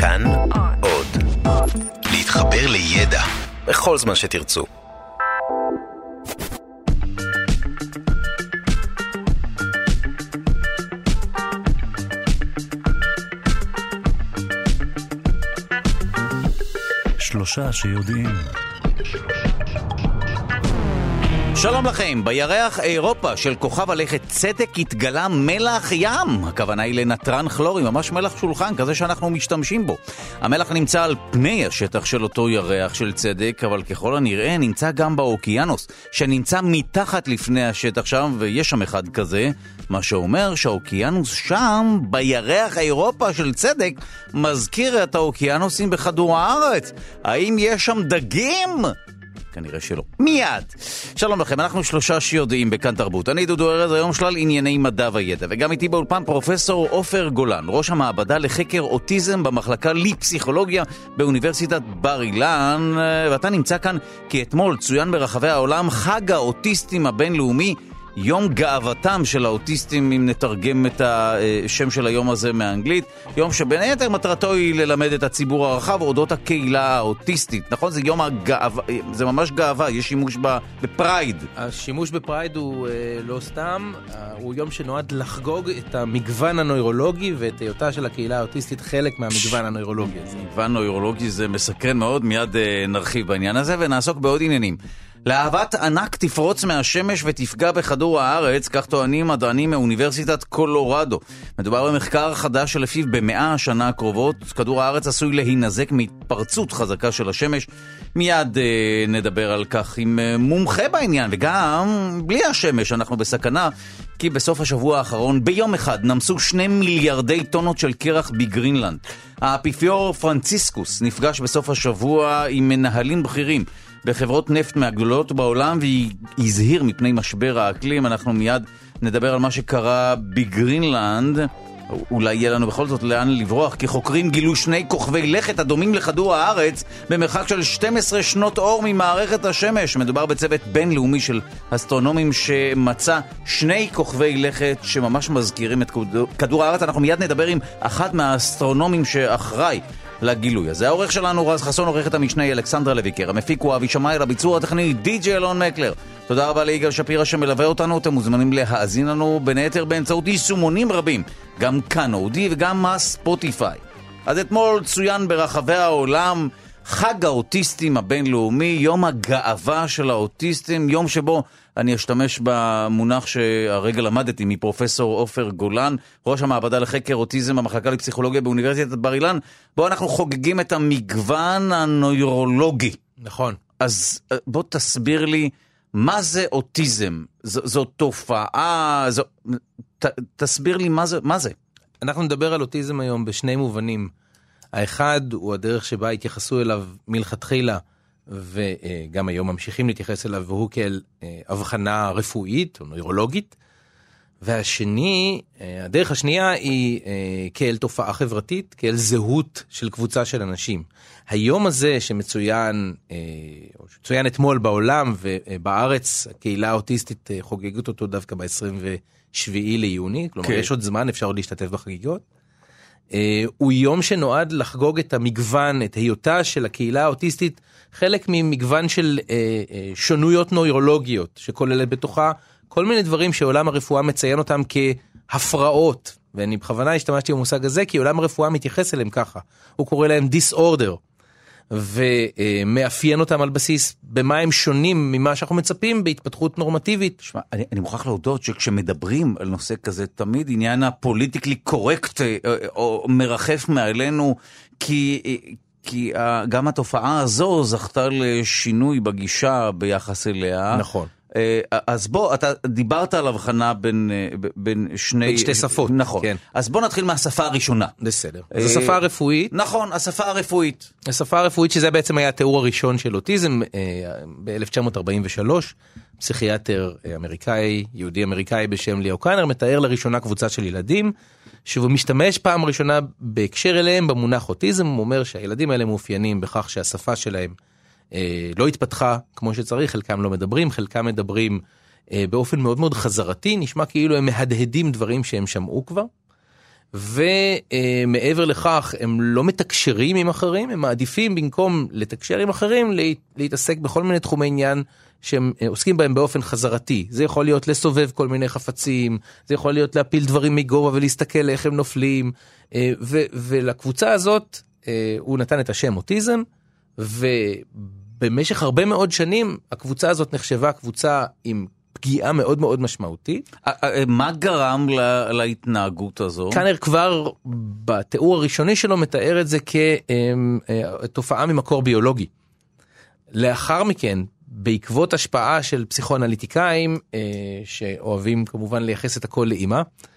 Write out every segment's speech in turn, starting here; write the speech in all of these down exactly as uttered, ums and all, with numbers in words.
כאן עוד. להתחבר לידע בכל זמן שתרצו. שלושה שיודעים. שלום לכם, בירח אירופה של כוכב הלכת צדק התגלה מלח ים. הכוונה היא לנטרן כלורי, ממש מלח שולחן, כזה שאנחנו משתמשים בו. המלח נמצא על פני השטח של אותו ירח של צדק, אבל ככל הנראה נמצא גם באוקיינוס, שנמצא מתחת לפני השטח שם, ויש שם אחד כזה, מה שאומר שהאוקיינוס שם, בירח אירופה של צדק, מזכיר את האוקיינוסים בכדור הארץ. האם יש שם דגים? כנראה שלא. מיד. שלום לכם, אנחנו שלושה שיודעים בכאן תרבות. אני דודו ארז, היום שלל ענייני מדע וידע. וגם איתי באולפן פרופסור עופר גולן, ראש המעבדה לחקר אוטיזם במחלקה לפסיכולוגיה באוניברסיטת בר אילן. ואתה נמצא כאן כי אתמול צוין ברחבי העולם חג האוטיסטים הבינלאומי, יום גאוותם של האוטיסטים, אם נתרגם את השם של היום הזה מאנגלית. יום שבין היתר מטרתו היא ללמד את הציבור הרחב אודות הקהילה האוטיסטית. נכון? זה יום הגאווה, זה ממש גאווה, יש שימוש בפרייד. השימוש בפרייד הוא לא סתם, הוא יום שנועד לחגוג את המגוון הנוירולוגי ואת היותה של הקהילה האוטיסטית חלק מהמגוון הנוירולוגי הזה. מגוון נוירולוגי זה מסקרן מאוד, מיד נרחיב בעניין הזה ונעסוק בעוד עניינים. להבת ענק תפרוץ מהשמש ותפגע בכדור הארץ, כך טוענים מדענים מאוניברסיטת קולורדו. מדובר במחקר חדש שלפיו במאה השנה הקרובות כדור הארץ עשוי להינזק מהתפרצות חזקה של השמש. מיד אה, נדבר על כך עם אה, מומחה בעניין, וגם בלי השמש אנחנו בסכנה, כי בסוף השבוע האחרון ביום אחד נמסו שני מיליארדי טונות של קרח בגרינלנד. האפיפיור פרנציסקוס נפגש בסוף השבוע עם מנהלים בכירים בחברות נפט מהגדולות בעולם, והזהיר מפני משבר האקלים. אנחנו מיד נדבר על מה שקרה בגרינלנד. אולי יהיה לנו בכל זאת לאן לברוח, כי חוקרים גילו שני כוכבי לכת הדומים לכדור הארץ במרחק של שתים עשרה שנות אור ממערכת השמש. מדובר בצוות בינלאומי של אסטרונומים שמצא שני כוכבי לכת שממש מזכירים את כדור הארץ. אנחנו מיד נדבר עם אחד מהאסטרונומים שאחראי לגילוי הזה. העורך שלנו רז חסון, עורכת המשנה אלכסנדרה לויקר, המפיק הוא אבי שמאי, לביצוע הטכני די.ג'יי אלון מקלר. תודה רבה ליגאל שפירא שמלווה אותנו. אתם מוזמנים להאזין לנו בין היתר באמצעות יישומונים רבים, גם כאן אודי וגם הספוטיפיי. אז אתמול צוין ברחבי העולם חג האוטיסטים הבינלאומי, יום הגאווה של האוטיסטים, יום שבו אני אשתמש במונח שהרגע למדתי מפרופסור עופר גולן, ראש המעבדה לחקר אוטיזם במחלקה לפסיכולוגיה באוניברסיטת בר אילן, בו אנחנו חוגגים את המגוון הנוירולוגי. נכון. אז בוא תסביר לי, מה זה אוטיזם? ז, זו תופעה, זו, ת, תסביר לי מה זה, מה זה? אנחנו נדבר על אוטיזם היום בשני מובנים. האחד הוא הדרך שבה התייחסו אליו מלכתחילה, וגם היום ממשיכים להתייחס אליו, והוא כאל הבחנה רפואית או נוירולוגית. והשני, הדרך השנייה היא כאל תופעה חברתית, כאל זהות של קבוצה של אנשים. היום הזה שמצוין, או שצוין אתמול בעולם ובארץ, הקהילה האוטיסטית חוגגת אותו דווקא ב-עשרים ושבעה ליוני, כלומר יש עוד זמן, אפשר עוד להשתתף בחגיגות. הוא יום שנועד לחגוג את המגוון, את היותה של הקהילה האוטיסטית, חלק ממגוון של שונויות נוירולוגיות, שכוללת בתוכה כל מיני דברים שעולם הרפואה מציין אותם כהפרעות, ואני בכוונה השתמשתי במושג הזה, כי עולם הרפואה מתייחס אליהם ככה, הוא קורא להם disorder, ומאפיין אותם על בסיס במה הם שונים ממה שאנחנו מצפים בהתפתחות נורמטיבית. שמה, אני, אני מוכרח להודות שכשמדברים על נושא כזה, תמיד עניין הפוליטיקלי קורקט או מרחף מעלינו, כי, כי גם התופעה הזו זכתה לשינוי בגישה ביחס אליה. נכון. אז בוא, אתה דיברת על הבחנה בין, בין שני... בין שתי שפות. נכון. כן. אז בוא נתחיל מהשפה הראשונה. בסדר. אז השפה הרפואית. נכון, השפה הרפואית. השפה הרפואית, שזה בעצם היה התיאור הראשון של אוטיזם, ב-אלף תשע מאות ארבעים ושלוש, פסיכיאטר אמריקאי, יהודי אמריקאי בשם ליאו קאנר, מתאר לראשונה קבוצה של ילדים, שהוא משתמש פעם ראשונה בהקשר אליהם במונח אוטיזם, הוא אומר שהילדים האלה מאופיינים בכך שהשפה שלהם לא התפתחה כמו שצריך, חלקם לא מדברים, חלקם מדברים באופן מאוד מאוד חזרתי, נשמע כאילו הם מהדהדים דברים שהם שמעו כבר, ומעבר לכך הם לא מתקשרים עם אחרים, הם מעדיפים במקום לתקשר עם אחרים, להתעסק בכל מיני תחומי עניין שהם עוסקים בהם באופן חזרתי. זה יכול להיות לסובב כל מיני חפצים, זה יכול להיות להפיל דברים מגובה ולהסתכל איך הם נופלים, ו- ולקבוצה הזאת הוא נתן את השם אוטיזם, ובמשך הרבה מאוד שנים הקבוצה הזאת נחשבה קבוצה עם פגיעה מאוד מאוד משמעותית. מה גרם להתנהגות הזו? קאנר כבר בתיאור הראשוני שלו מתאר את זה כתופעה ממקור ביולוגי. לאחר מכן, בעקבות השפעה של פסיכואנליטיקאים, שאוהבים כמובן לייחס את הכל לאמא,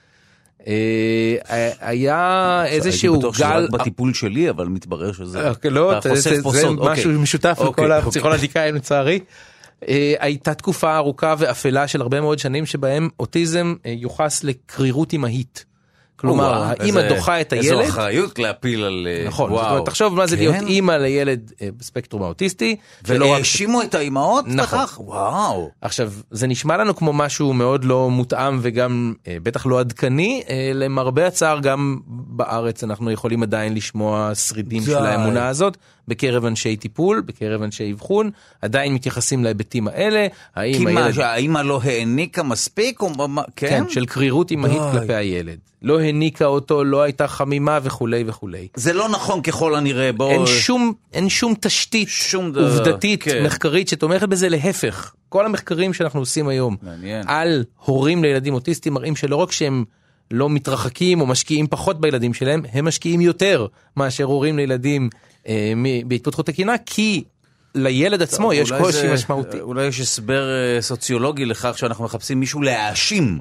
היה איזשהו גל... הייתי בטוח שזה רק בטיפול שלי, אבל מתברר שזה... לא, זה משהו משותף לכל הפסיכואנליטיקאים לצערי. הייתה תקופה ארוכה ואפלה של הרבה מאוד שנים שבהם אוטיזם יוחס לקרירות אמהית. כלומר, האמא דוחה את הילד. איזו אחריות להפיל על... נכון, תחשוב מה זה להיות אמא לילד בספקטרום האוטיסטי. והאשימו את האימהות בכך? וואו. עכשיו, זה נשמע לנו כמו משהו מאוד לא מותאם וגם בטח לא עדכני, למרבה הצער גם בארץ אנחנו יכולים עדיין לשמוע שרידים של האמונה הזאת, בקרב אנשי טיפול, בקרב אנשי אבחון, עדיין מתייחסים להיבטים האלה. כי מה, שהאמא לא העניקה מספיק? כן, של קרירות אמהית כלפי הילד. לא העניקה אותו, לא הייתה חמימה וכו' וכו'. זה לא נכון ככל הנראה, בוא... אין שום, אין שום תשתית שום עובדתית, כן. מחקרית שתומכת בזה, להפך. כל המחקרים שאנחנו עושים היום מעניין. על הורים לילדים אוטיסטים מראים שלא רק שהם לא מתרחקים או משקיעים פחות בילדים שלהם, הם משקיעים יותר מאשר הורים לילדים אה, בהתפתחות תקינה, כי לילד עצמו יש קושי משמעותי. אולי יש הסבר סוציולוגי לכך שאנחנו מחפשים מישהו להאשים,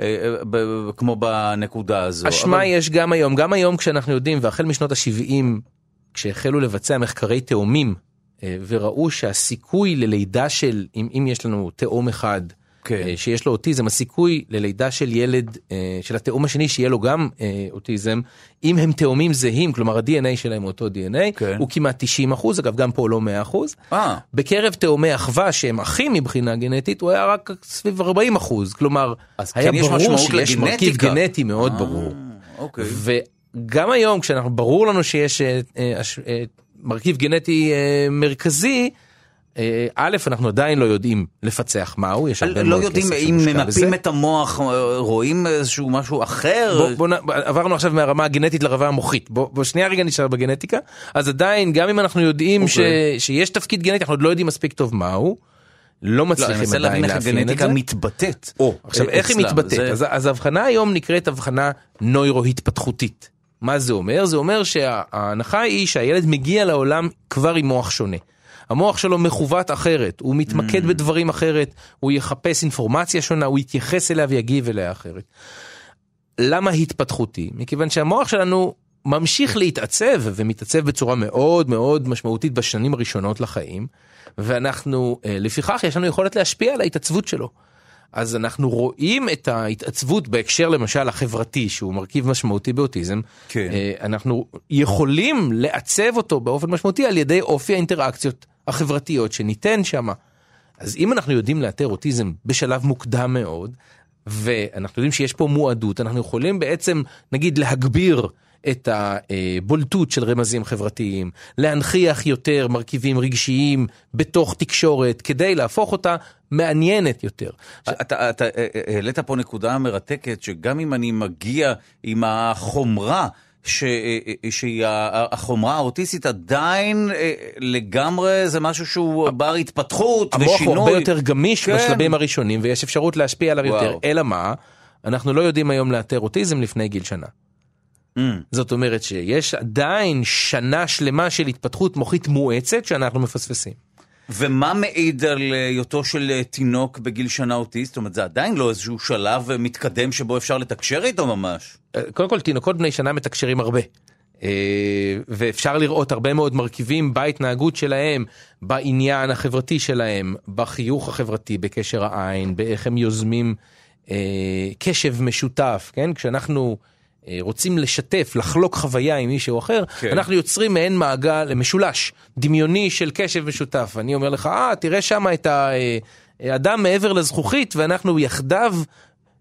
כמו בנקודה הזו. אשמה אבל... יש גם היום, גם היום כשאנחנו יודעים, והחל משנות ה-שבעים, כשהחלו לבצע מחקרי תאומים, וראו שהסיכוי ללידה של, אם, אם יש לנו תאום אחד, כן. שיש לו אוטיזם, הסיכוי ללידה של ילד, של התאום השני שיהיה לו גם אוטיזם, אם הם תאומים זהים, כלומר ה-די אן איי שלהם הוא אותו די אן איי, כן. הוא כמעט תשעים אחוז, אגב גם פה לא מאה אחוז. אה. בקרב תאומי אחווה שהם אחים מבחינה גנטית, הוא היה רק סביב ארבעים אחוז, כלומר, היה כן ברור שיש מרכיב גנטי מאוד אה, ברור. אוקיי. וגם היום כשאנחנו ברור לנו שיש אה, אה, אה, מרכיב גנטי אה, מרכזי, א', אנחנו עדיין לא יודעים לפצח מהו, יש הרבה לא יודעים אם ממפים את המוח, רואים איזשהו משהו אחר. עברנו עכשיו מהרמה הגנטית לרמה המוחית, בוא שנייה רגע נשאר בגנטיקה, אז עדיין גם אם אנחנו יודעים שיש תפקיד גנטי, אנחנו עוד לא יודעים מספיק טוב מהו, לא מצליחים עדיין לאפיין את זה. הגנטיקה מתבטאת. עכשיו איך היא מתבטאת? אז ההבחנה היום נקראת הבחנה נוירו-התפתחותית. מה זה אומר? זה אומר שההנחה היא שהילד מגיע לעולם כבר עם מוח שונה. המוח שלו מחוות אחרת, הוא מתמקד mm. בדברים אחרת, הוא יחפש אינפורמציה שונה, הוא יתייחס אליה ויגיב אליה אחרת. למה התפתחותי? מכיוון שהמוח שלנו ממשיך להתעצב, ומתעצב בצורה מאוד מאוד משמעותית בשנים הראשונות לחיים, ואנחנו, לפיכך יש לנו יכולת להשפיע על ההתעצבות שלו. אז אנחנו רואים את ההתעצבות בהקשר למשל החברתי, שהוא מרכיב משמעותי באוטיזם, כן. אנחנו יכולים לעצב אותו באופן משמעותי על ידי אופי האינטראקציות החברתיות שניתן שם. אז אם אנחנו יודעים לאתר אוטיזם בשלב מוקדם מאוד, ואנחנו יודעים שיש פה מועדות, אנחנו יכולים בעצם נגיד להגביר את הבולטות של רמזים חברתיים, להנחיח יותר מרכיבים רגשיים בתוך תקשורת, כדי להפוך אותה מעניינת יותר. אתה, אתה העלית פה נקודה מרתקת, שגם אם אני מגיע עם החומרה, שהיא החומרה האוטיסטית, עדיין לגמרי זה משהו שהוא בר התפתחות ושינוי. המוח הוא הרבה יותר גמיש בשלבים הראשונים, ויש אפשרות להשפיע עליו יותר. אלא מה? אנחנו לא יודעים היום לאתר אוטיזם לפני גיל שנה. Mm. זאת אומרת שיש עדיין שנה שלמה של התפתחות מוחית מואצת שאנחנו מפספסים. ומה מעיד על היותו של תינוק בגיל שנה אוטיסט? זאת אומרת, זה עדיין לא איזשהו שלב מתקדם שבו אפשר לתקשר איתו ממש. קודם כל, תינוקות בני שנה מתקשרים הרבה. ואפשר לראות הרבה מאוד מרכיבים בהתנהגות שלהם, בעניין החברתי שלהם, בחיוך החברתי, בקשר העין, באיך הם יוזמים קשב משותף, כן? כשאנחנו רוצים לשתף, לחלוק חוויה עם מישהו אחר, כן. אנחנו יוצרים מעין מעגל משולש, דמיוני של קשב משותף. אני אומר לך, אה, תראה שם את האדם מעבר לזכוכית, ואנחנו יחדיו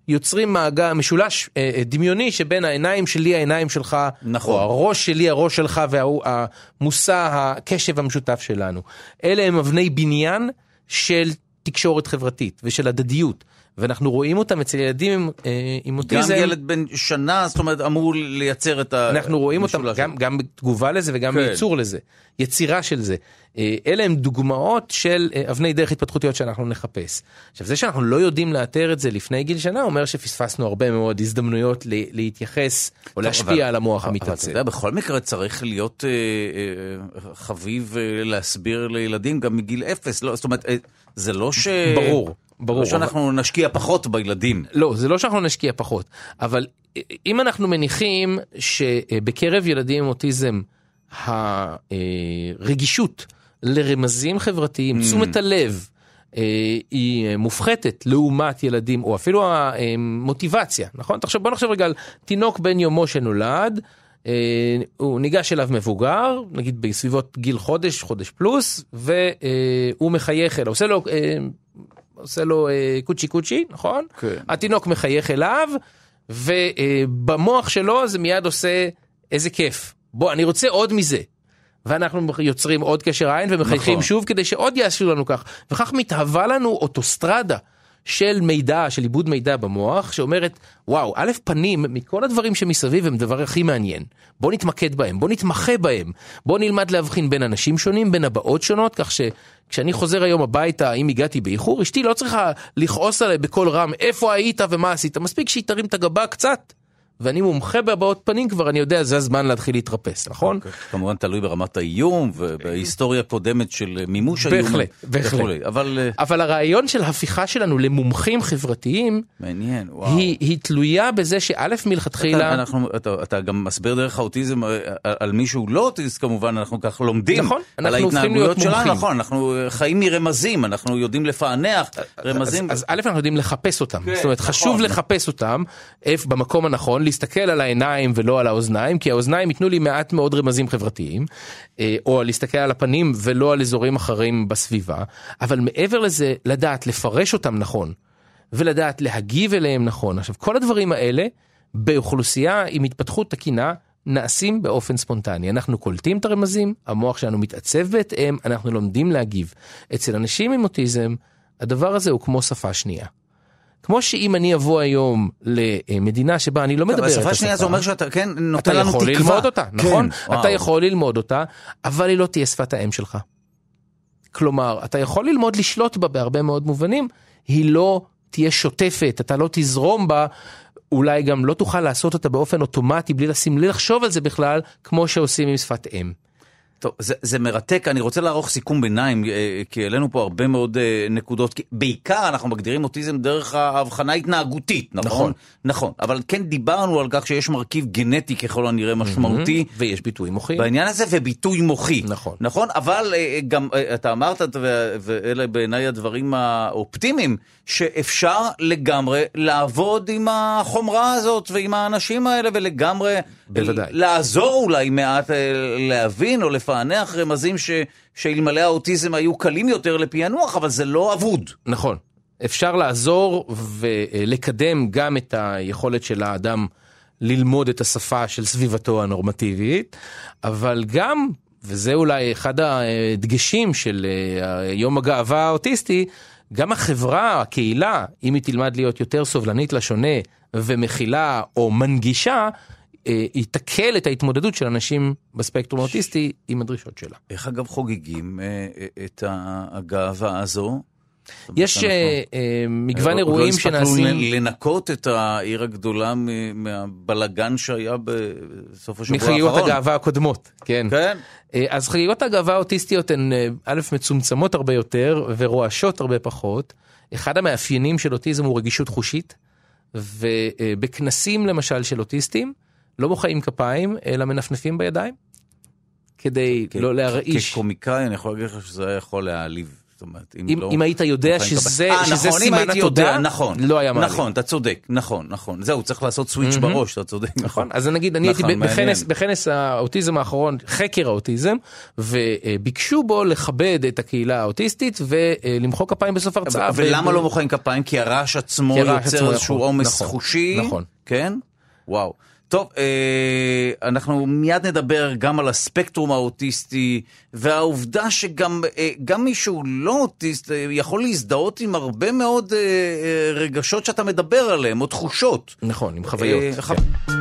יוצרים מעגל, משולש אה, דמיוני שבין העיניים שלי, העיניים שלך, נכון. או הראש שלי, הראש שלך, והמושא, הקשב המשותף שלנו. אלה הם אבני בניין של תקשורת חברתית ושל הדדיות. ואנחנו רואים אותם אצל ילדים אה, עם אוטיזם. גם ילד בן שנה, זאת אומרת, אמור לייצר את המשולש. אנחנו רואים אותם גם, גם בתגובה לזה וגם כן. ביצור לזה. יצירה של זה. אה, אלה הם דוגמאות של אה, אבני דרך התפתחותיות שאנחנו נחפש. עכשיו, זה שאנחנו לא יודעים לאתר את זה לפני גיל שנה, אומר שפספסנו הרבה מאוד הזדמנויות ל- להתייחס או טוב, להשפיע אבל, על המוח אבל המתעצב. אתה יודע, בכל מקרה צריך להיות אה, אה, חביב אה, להסביר לילדים גם מגיל אפס. לא, זאת אומרת, אה, זה לא ש... ברור. ברור. לא שאנחנו אבל... נשקיע פחות בילדים. לא, זה לא שאנחנו נשקיע פחות, אבל אם אנחנו מניחים שבקרב ילדים עם אוטיזם הרגישות לרמזים חברתיים, mm. תשומת הלב, היא מופחתת לעומת ילדים, או אפילו המוטיבציה, נכון? תחשב, בוא נחשב רגע על תינוק בן יומו שנולד, הוא ניגש אליו מבוגר, נגיד בסביבות גיל חודש, חודש פלוס, והוא מחייך אליו, עושה לו... עושה לו אה, קוצ'י קוצ'י, נכון? כן. התינוק מחייך אליו, ובמוח שלו זה מיד עושה איזה כיף. בוא, אני רוצה עוד מזה. ואנחנו יוצרים עוד קשר עין ומחייכים נכון. שוב כדי שעוד יעשו לנו כך. וכך מתהווה לנו אוטוסטרדה של מידע, של עיבוד מידע במוח, שאומרת, וואו, א' פנים, מכל הדברים שמסביב הם דבר הכי מעניין. בוא נתמקד בהם, בוא נתמחה בהם, בוא נלמד להבחין בין אנשים שונים, בין הבאות שונות, כך שכשאני חוזר היום הביתה, אם הגעתי באיחור, אשתי לא צריכה לכעוס עליי בכל רם, איפה היית ומה עשית, מספיק שהיא תרים את הגבה קצת, ואני מומחה בהבעות פנים כבר, אני יודע, זה הזמן להתחיל להתרפס, נכון? כמובן תלוי ברמת האיום, ובהיסטוריה קודמת של מימוש האיום. בהחלט, בהחלט. אבל הרעיון של הפיכה שלנו למומחים חברתיים, מעניין, וואו. היא תלויה בזה שא' מלכתחילה... אתה גם מסביר דרך האוטיזם על מישהו לא אוטיסט, כמובן, אנחנו כך לומדים. נכון, על ההתנהגויות שלנו, נכון, אנחנו חיים מרמזים, אנחנו יודעים לפענח רמזים. אז א' אנחנו יודעים לחפש אותם, זאת אומרת, חשוב לחפש אותם, במקום הנכון, להסתכל על העיניים ולא על האוזניים, כי האוזניים ייתנו לי מעט מאוד רמזים חברתיים, או להסתכל על הפנים ולא על אזורים אחרים בסביבה, אבל מעבר לזה, לדעת לפרש אותם נכון, ולדעת להגיב אליהם נכון. עכשיו, כל הדברים האלה, באוכלוסייה עם התפתחות תקינה, נעשים באופן ספונטני. אנחנו קולטים את הרמזים, המוח שלנו מתעצב בהתאם, אנחנו לומדים להגיב. אצל אנשים עם אוטיזם, הדבר הזה הוא כמו שפה שנייה. כמו שאם אני אבוא היום למדינה שבה אני לא מדבר את השפה. השפה שנייה זה אומר שאתה כן נותן לנו תקווה. אתה יכול ללמוד אותה, נכון? אתה יכול ללמוד אותה, אבל היא לא תהיה שפת האם שלך. כלומר, אתה יכול ללמוד לשלוט בה בהרבה מאוד מובנים, היא לא תהיה שוטפת, אתה לא תזרום בה, אולי גם לא תוכל לעשות אותה באופן אוטומטי, בלי לשים, בלי לחשוב על זה בכלל, כמו שעושים עם שפת אם. טוב, זה, זה מרתק, אני רוצה לערוך סיכום ביניים, כי אלינו פה הרבה מאוד נקודות, כי בעיקר אנחנו מגדירים אוטיזם דרך ההבחנה התנהגותית, נכון? נכון. נכון, אבל כן דיברנו על כך שיש מרכיב גנטי ככל הנראה משמעותי. Mm-hmm. ויש ביטוי מוחי. בעניין הזה, וביטוי מוחי. נכון. נכון, אבל גם אתה אמרת, ואלה בעיניי הדברים האופטימיים, שאפשר לגמרי לעבוד עם החומרה הזאת, ועם האנשים האלה, ולגמרי בוודאי. לעזור אולי מעט להבין או לפענח רמזים ש, שאלמלא האוטיזם היו קלים יותר לפענוח, אבל זה לא אבוד. נכון. אפשר לעזור ולקדם גם את היכולת של האדם ללמוד את השפה של סביבתו הנורמטיבית, אבל גם, וזה אולי אחד הדגשים של יום הגאווה האוטיסטי, גם החברה, הקהילה, אם היא תלמד להיות יותר סובלנית לשונה ומכילה או מנגישה, היא תקל את ההתמודדות של אנשים בספקטרום האוטיסטי עם הדרישות שלה. איך אגב חוגגים את הגאווה הזו? יש מגוון אירועים שנעשים... לא הספקנו לנקות את העיר הגדולה מהבלגן שהיה בסוף השבוע האחרון. מחגיגות הגאווה הקודמות, כן. כן. אז חגיגות הגאווה האוטיסטיות הן א' מצומצמות הרבה יותר ורועשות הרבה פחות. אחד המאפיינים של אוטיזם הוא רגישות חושית, ובכנסים למשל של אוטיסטים, לא מוחאים כפיים, אלא מנפנפים בידיים, כדי לא להרעיש. כקומיקאי אני יכול להגיד לך שזה יכול להעליב. זאת אומרת, אם, לא, אם היית יודע שזה, 아, שזה נכון, סימן התודה, נכון, לא היה מעלה. נכון, אתה צודק, נכון, נכון. זהו, צריך לעשות סוויץ' mm-hmm. בראש, אתה צודק. נכון, אז נגיד, אני נכון, הייתי בכנס, בכנס האוטיזם האחרון, חקר האוטיזם, וביקשו בו לכבד את הקהילה האוטיסטית, ולמחוא כפיים בסוף הרצאה. ולמה ו... לא מוחאים כפיים? כי הרעש עצמו יוצר איזשהו עומס נכון, חושי. נכון. כן? וואו. טוב, אה, אנחנו מיד נדבר גם על הספקטרום האוטיסטי, והעובדה שגם אה, גם מישהו לא אוטיסט אה, יכול להזדהות עם הרבה מאוד אה, אה, רגשות שאתה מדבר עליהם, או תחושות. נכון, עם חוויות. אה, כן. ח...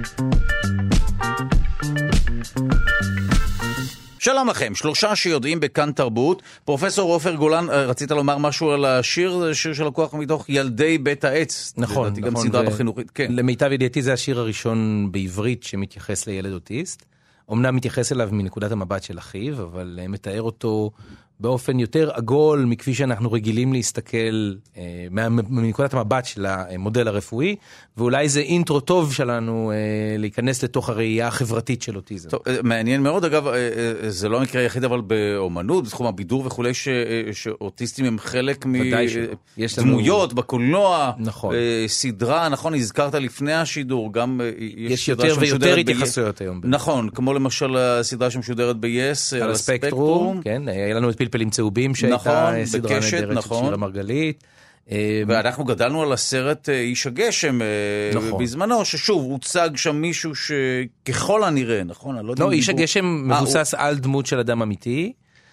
שלום לכם, שלושה שיודעים בכאן תרבות. פרופסור עופר גולן, רצית לומר משהו על השיר, שיר של לקוח מתוך ילדי בית העץ. נכון, נכון. גם סדרה בחינוכית, כן. למיטב ידיעתי זה השיר הראשון בעברית שמתייחס לילד אוטיסט. אמנם מתייחס אליו מנקודת המבט של אחיו, אבל מתאר אותו באופן יותר עגול מכפי שאנחנו רגילים להסתכל אה, מנקודת המבט של המודל הרפואי, ואולי זה אינטרו טוב שלנו אה, להיכנס לתוך הראייה החברתית של אוטיזם. טוב, מעניין מאוד, אגב, אה, אה, זה לא מקרה יחיד, אבל באומנות, בתחום הבידור וכולי, ש, אה, שאוטיסטים הם חלק מדמויות, לנו... בקולנוע, נכון. אה, סדרה, נכון, הזכרת לפני השידור, גם אה, יש, יש יותר ויותר התייחסויות ב... היום. נכון, כמו למשל הסדרה שמשודרת ב-יס, על הספקטרום, כן, היה לנו את פלפלים צהובים שהייתה נכון, סדרה בקשת, נהדרת נכון. של שירה מרגלית. ואנחנו גדלנו על הסרט איש הגשם נכון. בזמנו, ששוב, הוצג שם מישהו שככל הנראה, נכון? לא, לא איש דיבור... הגשם מבוסס הוא... על דמות של אדם אמיתי,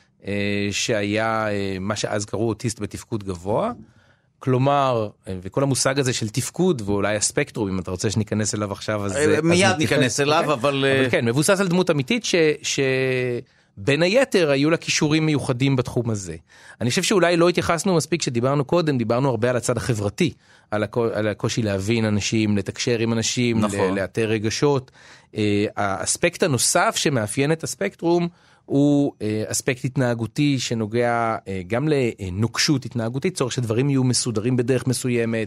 שהיה מה שאז קראו אוטיסט בתפקוד גבוה, כלומר, וכל המושג הזה של תפקוד, ואולי הספקטרום, אם אתה רוצה שניכנס אליו עכשיו, אז... מיד אז ניכנס אליו, okay. אבל... אבל כן, מבוסס על דמות אמיתית ש... ש... בין היתר היו לה כישורים מיוחדים בתחום הזה. אני חושב שאולי לא התייחסנו מספיק שדיברנו קודם, דיברנו הרבה על הצד החברתי, על, הקו, על הקושי להבין אנשים, לתקשר עם אנשים, נכון. לאתר רגשות. האספקט הנוסף שמאפיין את הספקטרום, הוא אספקט התנהגותי שנוגע גם לנוקשות התנהגותית, צורך שדברים יהיו מסודרים בדרך מסוימת,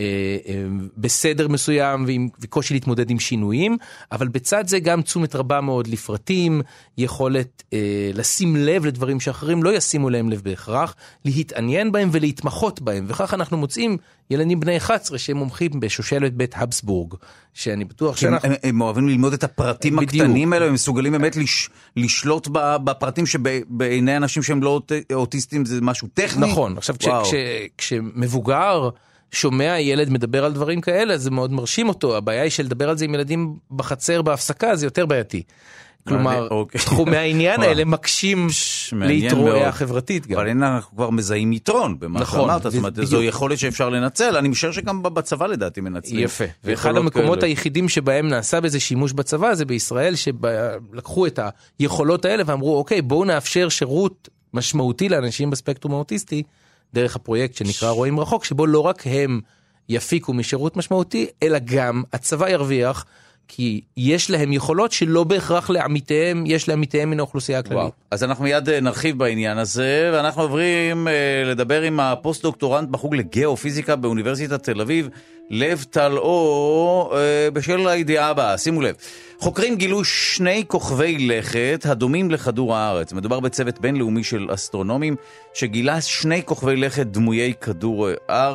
בסדר מסוים וקושי להתמודד עם שינויים, אבל בצד זה גם תשומת רבה מאוד לפרטים, יכולת לשים לב לדברים שאחרים לא ישימו להם לב בהכרח, להתעניין בהם ולהתמחות בהם, וכך אנחנו מוצאים ילדים בני אחת עשרה שהם מומחים בשושלת בית הבסבורג, שאני בטוח שאנחנו... הם, הם אוהבים ללמוד את הפרטים בדיוק. הקטנים האלה, הם מסוגלים באמת לש, לשלוט בפרטים שבעיני אנשים שהם לא אוטיסטים זה משהו טכני. נכון, עכשיו כש, כש, כשמבוגר שומע ילד מדבר על דברים כאלה, זה מאוד מרשים אותו, הבעיה היא שלדבר על זה עם ילדים בחצר בהפסקה, זה יותר בעייתי. כלומר, תחומי העניין האלה מקשים להתרועע חברתית גם. אבל הנה אנחנו כבר מזהים יתרון במה שאמרת, זאת אומרת, זו יכולת שאפשר לנצל, אני משער שגם בצבא לדעתי מנצלים. יפה, ואחד המקומות היחידים שבהם נעשה בזה שימוש בצבא, זה בישראל שלקחו את היכולות האלה ואמרו, אוקיי, בואו נאפשר שירות משמעותי לאנשים בספקטרום האוטיסטי, דרך הפרויקט שנקרא רואים רחוק, שבו לא רק הם יפיקו משירות משמעותי, אלא גם הצבא ירוויח, כי יש להם יכולות שלא בהכרח לעמיתיהם, יש לעמיתיהם מן האוכלוסייה הכללית. וואו. אז אנחנו מיד נרחיב בעניין הזה, ואנחנו עוברים אה, לדבר עם הפוסט-דוקטורנט בחוג לגאופיזיקה באוניברסיטת תל אביב, לב טל אור, אה, בשל הידיעה הבאה, שימו לב. חוקרים גילו שני כוכבי לכת הדומים לכדור הארץ. מדובר בצוות בינלאומי של אסטרונומים שגילה שני כוכבי לכת דמויי כדור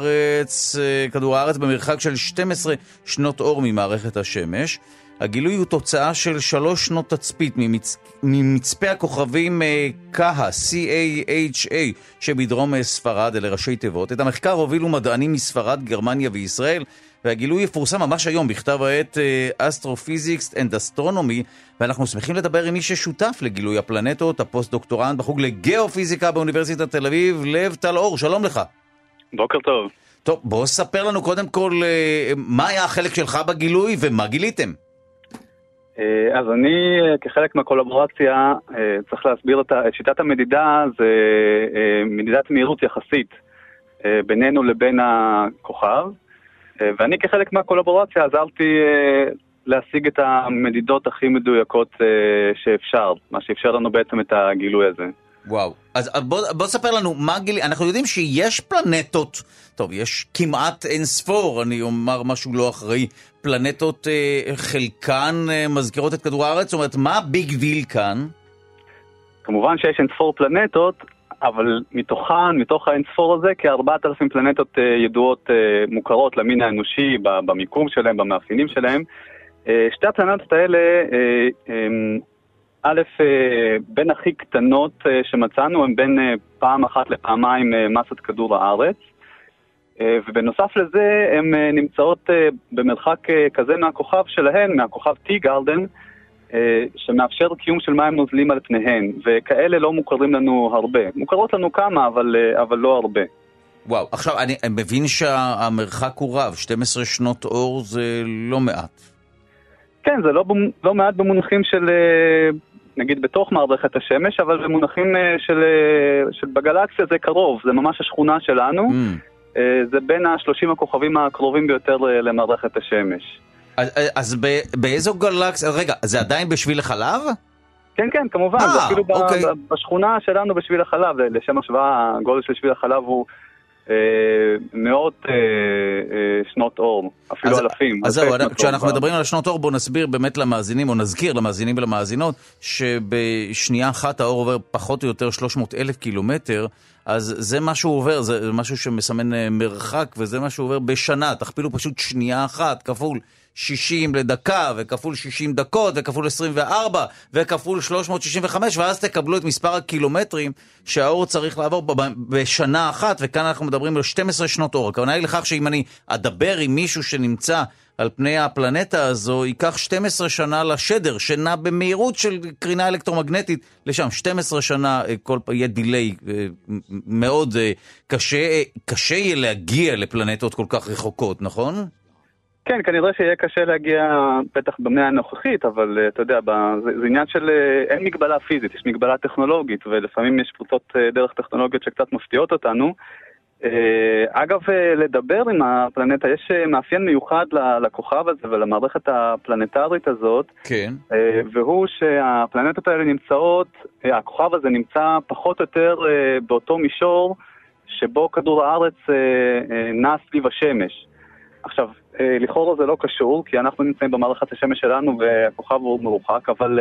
הארץ, כדור הארץ במרחק של שתים עשרה שנות אור ממערכת השמש. הגילוי הוא תוצאה של שלוש שנות תצפית ממצ... ממצפה הכוכבים קהה, C-A-H-A, שבדרום ספרד, אלה ראשי תיבות. את המחקר הובילו מדענים מספרד, גרמניה וישראל, והגילוי יפורסם ממש היום בכתב העת Astrophysics and Astronomy, ואנחנו שמחים לדבר עם מי ששותף לגילוי הפלנטות, הפוסט-דוקטורנט בחוג לגאופיזיקה באוניברסיטת תל אביב, לב טל אור, שלום לך. בוקר טוב. טוב, בוא ספר לנו קודם כל מה היה החלק שלך בגילוי ומה גיליתם. אז אני, כחלק מהקולבורציה, צריך להסביר את שיטת המדידה, זה מדידת מהירות יחסית בינינו לבין הכוכב, ואני כחלק מהקולבורציה עזרתי להשיג את המדידות הכי מדויקות שאפשר, מה שאפשר לנו בעצם את הגילוי הזה. וואו, אז בוא, בוא ספר לנו מה גילי, אנחנו יודעים שיש פלנטות, טוב, יש כמעט אין ספור, אני אומר משהו לא אחראי, פלנטות חלקן מזכירות את כדור הארץ, זאת אומרת, מה ביג דיל כאן? כמובן שיש אין ספור פלנטות, אבל מתוכן, מתוך האינספור הזה, כ-ארבעת אלפים פלנטות ידועות מוכרות למין האנושי, במיקום שלהם, במאפיינים שלהם. שתי הפלנטות האלה, א', בין הכי קטנות שמצאנו, הם בין פעם אחת לפעמיים מסת כדור הארץ, ובנוסף לזה, הן נמצאות במרחק כזה מהכוכב שלהן, מהכוכב טי-גרדן, שמאפשר קיום של מים נוזלים על פניהן, וכאלה לא מוכרים לנו הרבה. מוכרות לנו כמה, אבל, אבל לא הרבה. וואו, עכשיו אני מבין שהמרחק הוא רב, שתים עשרה שנות אור זה לא מעט. כן, זה לא, לא מעט במונחים של, נגיד בתוך מערכת השמש, אבל במונחים של, של בגלקסיה זה קרוב, זה ממש השכונה שלנו, mm. זה בין ה-שלושים הכוכבים הקרובים ביותר למערכת השמש. אז, אז באיזו גלקסיה, רגע, זה עדיין בשביל החלב? כן, כן, כמובן, 아, זה אפילו אוקיי. בשכונה שלנו בשביל החלב, לשם השוואה, הגודל של שביל החלב הוא אה, מאות אה, אה, שנות אור, אפילו אז, אלפים. אז זהו, כשאנחנו מדברים על שנות אור, בואו נסביר באמת למאזינים, או נזכיר למאזינים ולמאזינות, שבשנייה אחת האור עובר פחות או יותר שלוש מאות אלף קילומטר, אז זה מה שהוא עובר, זה משהו שמסמן מרחק, וזה מה שהוא עובר בשנה, תכפילו פשוט שנייה אחת, כפול שישים לדקה, וכפול שישים דקות, וכפול עשרים וארבע, וכפול שלוש מאות שישים וחמש, ואז תקבלו את מספר הקילומטרים שהאור צריך לעבור בשנה אחת, וכאן אנחנו מדברים על שתים עשרה שנות אור. הכוונה היא לכך שאם אני אדבר עם מישהו שנמצא על פני הפלנטה הזו, ייקח שתים עשרה שנה לשדר, שנע במהירות של קרינה אלקטרומגנטית לשם. שתים עשרה שנה, כל פעם יהיה דילי מאוד קשה, קשה יהיה להגיע לפלנטות כל כך רחוקות, נכון? כן, כנראה שיהיה קשה להגיע בטח במאה הנוכחית, אבל אתה יודע, זה, זה עניין של אין מגבלה פיזית, יש מגבלה טכנולוגית, ולפעמים יש פרוטות דרך טכנולוגיות שקצת מפתיעות אותנו. אגב, לדבר עם הפלנטה, יש מאפיין מיוחד לכוכב הזה ולמערכת הפלנטרית הזאת, כן. והוא שהפלנטות האלה נמצאות, הכוכב הזה נמצא פחות או יותר באותו מישור שבו כדור הארץ נע סביב השמש. עכשיו, לכאורה זה לא קשור, כי אנחנו נמצאים במערכת השמש שלנו והכוכב הוא מרוחק, אבל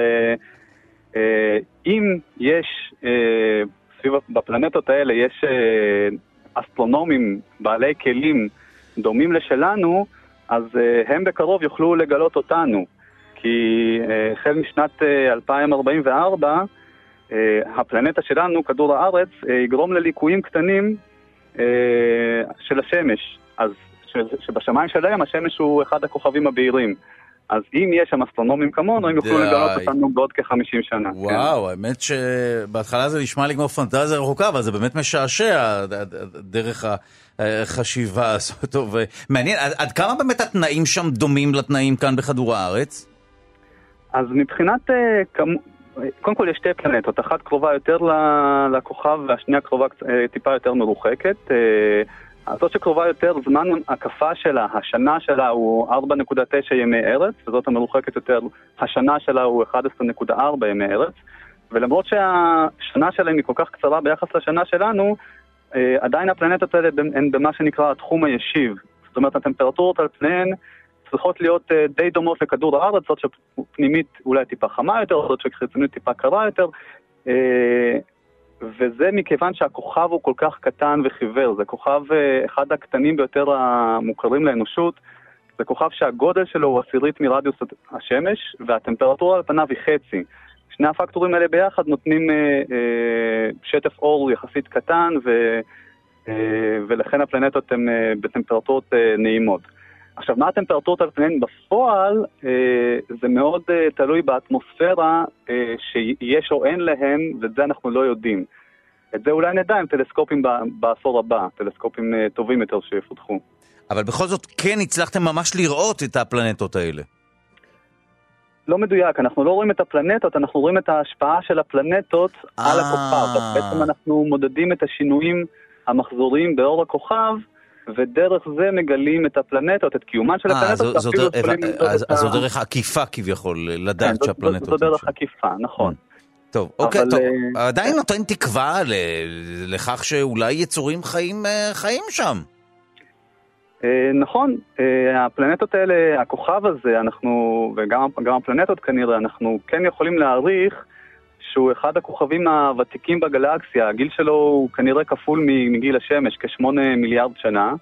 אם יש, סביב בפלנטות האלה יש אסטרונומים בעלי כלים דומים לשלנו, אז הם בקרוב יוכלו לגלות אותנו, כי החל משנת אלפיים ארבעים וארבע, הפלנטה שלנו, כדור הארץ, יגרום לליקויים קטנים של השמש, אז שבשמיים שלהם השמש הוא אחד הכוכבים הבהירים. אז אם יש שם אסטרונומים כמונו, הם יוכלו לגלות אותנו בעוד כ-חמישים שנה. וואו, האמת שבהתחלה זה נשמע לי כמו פנטזיה רחוקה, אבל זה באמת משעשע דרך החשיבה הזאת. מעניין, עד כמה באמת התנאים שם דומים לתנאים כאן בכדור הארץ? אז מבחינת, קודם כל יש שתי פלנטות, אחת קרובה יותר לכוכב והשנייה קרובה טיפה יותר מרוחקת. הזאת שקרובה יותר, זמן הקפה שלה, השנה שלה הוא ארבע נקודה תשע ימי ארץ, וזאת המרוחקת יותר, השנה שלה הוא אחת עשרה נקודה ארבע ימי ארץ, ולמרות שהשנה שלהם היא כל כך קצרה ביחס לשנה שלנו, עדיין הפלנטות האלה הן במה שנקרא התחום הישיב. זאת אומרת, הטמפרטורות על פניהן צריכות להיות די דומות לכדור הארץ, זאת שפנימית אולי טיפה חמה יותר, זאת שחיצונית טיפה קרה יותר, וזה מכיוון שהכוכב הוא כל כך קטן וחיוור. זה כוכב אחד הקטנים ביותר המוכרים לאנושות. זה כוכב שהגודל שלו הוא עשירית מרדיוס השמש, והטמפרטורה על פניו היא חצי. שני הפקטורים האלה ביחד נותנים שטף אור יחסית קטן, ו, ולכן הפלנטות הן בטמפרטורות נעימות. עכשיו, מה הטמפרטורות על פניהן בפועל? זה מאוד תלוי באטמוספירה שיש או אין להן, ואת זה אנחנו לא יודעים. את זה אולי נדע עם טלסקופים בעשור הבא, טלסקופים טובים יותר שיפותחו. אבל בכל זאת כן הצלחתם ממש לראות את הפלנטות האלה. לא מדויק, אנחנו לא רואים את הפלנטות, אנחנו רואים את ההשפעה של הפלנטות על הכוכב. בעצם אנחנו מודדים את השינויים המחזוריים באור הכוכב, ודרך זה מגלים את הפלנטות, את קיומן של הפלנטות. אז זו דרך עקיפה כביכול, לדעת שהפלנטות... זו דרך עקיפה, נכון. טוב, אוקיי, טוב. עדיין נותן תקווה לכך שאולי יצורים חיים שם. נכון, הפלנטות האלה, הכוכב הזה, אנחנו, וגם הפלנטות כנראה, אנחנו כן יכולים להעריך שהוא אחד הכוכבים הוותיקים בגלקסיה, הגיל שלו הוא כנראה כפול מגיל השמש, כשמונה מיליארד שנה,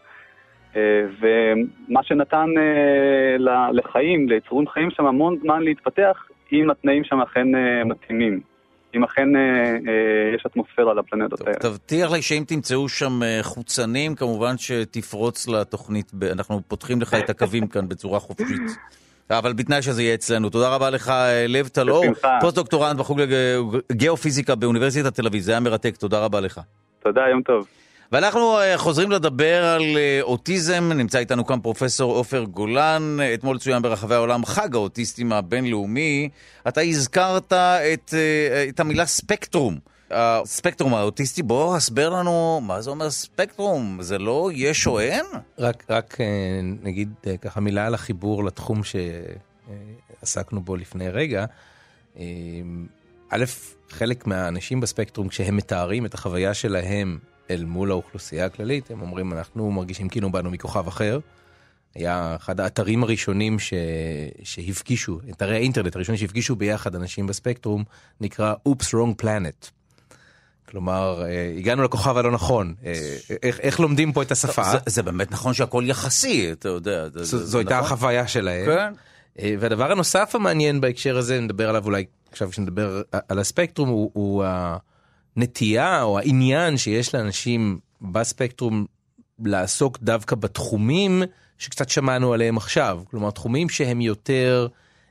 ומה שנתן לחיים, ליצורים חיים שם המון זמן להתפתח, אם התנאים שם אכן מתאימים. אם אכן יש אטמוספירה לפלנטות האלה. תבטיח לי שאם תמצאו שם חוצנים, כמובן שתפרוץ לתוכנית, אנחנו פותחים לך את הקווים כאן בצורה חופשית. אבל בתנאי שזה יהיה אצלנו. תודה רבה לך, לב טל-אור, פוסט-דוקטורנט בחוג לגיאופיזיקה באוניברסיטת תל אביב. זה היה מרתק, תודה רבה לך. תודה, יום טוב. ואנחנו חוזרים לדבר על אוטיזם, נמצא איתנו כאן פרופסור עופר גולן, אתמול צוין ברחבי העולם חג האוטיסטים הבינלאומי, אתה הזכרת את, את המילה ספקטרום, הספקטרום האוטיסטי, בוא הסבר לנו מה זה אומר ספקטרום, זה לא יש או אין? רק, רק נגיד ככה מילה על החיבור לתחום שעסקנו בו לפני רגע, א', חלק מהאנשים בספקטרום כשהם מתארים את החוויה שלהם אל מול האוכלוסייה הכללית, הם אומרים, אנחנו מרגישים כאילו באנו מכוכב אחר. היה אחד האתרים הראשונים ש... שהפגישו, אתרי האינטרנט הראשונים שהפגישו ביחד אנשים בספקטרום, נקרא Oops Wrong Planet. כלומר, הגענו לכוכב הלא נכון. איך, איך לומדים פה את השפה? זה, זה באמת נכון שהכל יחסי, אתה יודע. זה, זו, זה, זו זה הייתה נכון? החוויה שלהם. כן. והדבר הנוסף המעניין בהקשר הזה, נדבר עליו אולי, עכשיו כשנדבר על הספקטרום, הוא, הוא הנטייה או העניין שיש לאנשים בספקטרום לעסוק דווקא בתחומים שקצת שמענו עליהם עכשיו. כלומר, תחומים שהם יותר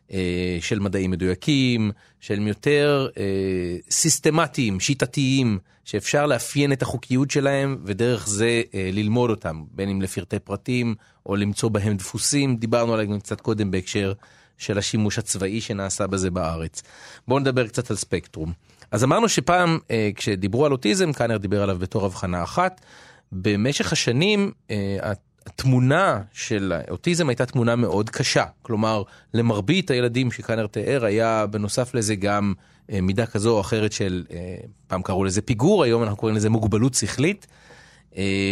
אה, של מדעים מדויקים, שהם יותר אה, סיסטמטיים, שיטתיים, שאפשר לאפיין את החוקיות שלהם ודרך זה אה, ללמוד אותם, בין אם לפרטי פרטים או למצוא בהם דפוסים. דיברנו עליהם קצת קודם בהקשר של השימוש הצבאי שנעשה בזה בארץ. בואו נדבר קצת על ספקטרום. אז אמרנו שפעם אה, כשדיברו על אוטיזם, קאנר דיבר עליו בתור הבחנה אחת, במשך השנים אה, התמונה של האוטיזם הייתה תמונה מאוד קשה. כלומר, למרבית הילדים שקאנר תיאר היה בנוסף לזה גם אה, מידה כזו או אחרת של, אה, פעם קראו לזה פיגור, היום אנחנו קוראים לזה מוגבלות שכלית, אה,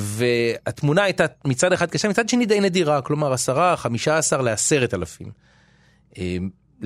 והתמונה הייתה מצד אחד קשה, מצד שני די נדירה, כלומר עשרה, חמישה עשר לעשרת אלפים. אה,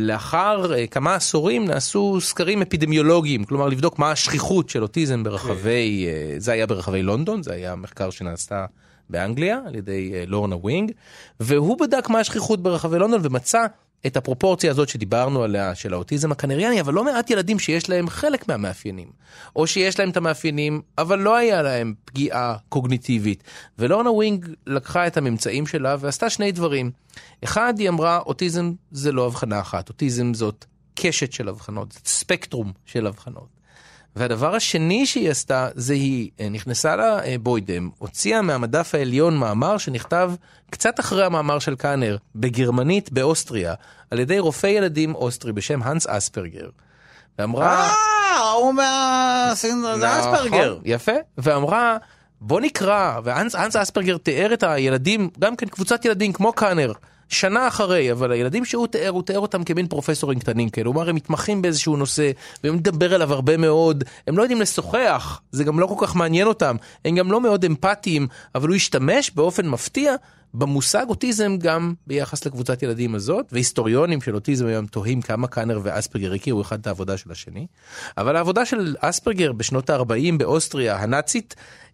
לאחר uh, כמה עשורים נעשו סקרים אפידמיולוגיים, כלומר לבדוק מה השכיחות של אוטיזם ברחבי, uh, זה היה ברחבי לונדון, זה היה מחקר שנעשתה באנגליה על ידי uh, לורנה ווינג, והוא בדק מה השכיחות ברחבי לונדון ומצא את הפרופורציה הזאת שדיברנו עליה של האוטיזם הקנריאני, אבל לא מעט ילדים שיש להם חלק מהמאפיינים, או שיש להם את המאפיינים, אבל לא היה להם פגיעה קוגניטיבית. ולורנה ווינג לקחה את הממצאים שלה ועשתה שני דברים. אחד, היא אמרה, אוטיזם זה לא הבחנה אחת, אוטיזם זאת קשת של הבחנות, זאת ספקטרום של הבחנות. והדבר השני שהיא עשתה, זה היא נכנסה לבוידם, הוציאה מהמדף העליון מאמר שנכתב קצת אחרי המאמר של קאנר, בגרמנית באוסטריה, על ידי רופא ילדים אוסטרי בשם הנס אספרגר. ואמרה... אה, הוא מהסינדרום אספרגר. יפה. ואמרה, בוא נקרא, והנס אספרגר תיאר את הילדים, גם כן קבוצת ילדים כמו קאנר, שנה אחרי, אבל הילדים שהוא תיאר, הוא תיאר אותם כמין פרופסורים קטנים כאלה, הוא אומר, הם מתמחים באיזשהו נושא, והם מדבר עליו הרבה מאוד, הם לא יודעים לשוחח, זה גם לא כל כך מעניין אותם, הם גם לא מאוד אמפתיים, אבל הוא השתמש באופן מפתיע, במושג אוטיזם גם ביחס לקבוצת ילדים הזאת, והיסטוריונים של אוטיזם היום תוהים כמה קאנר ואספרגר הכירו אחד את העבודה של השני, אבל העבודה של אספרגר בשנות ה-ארבעים באוסטריה הנאצית,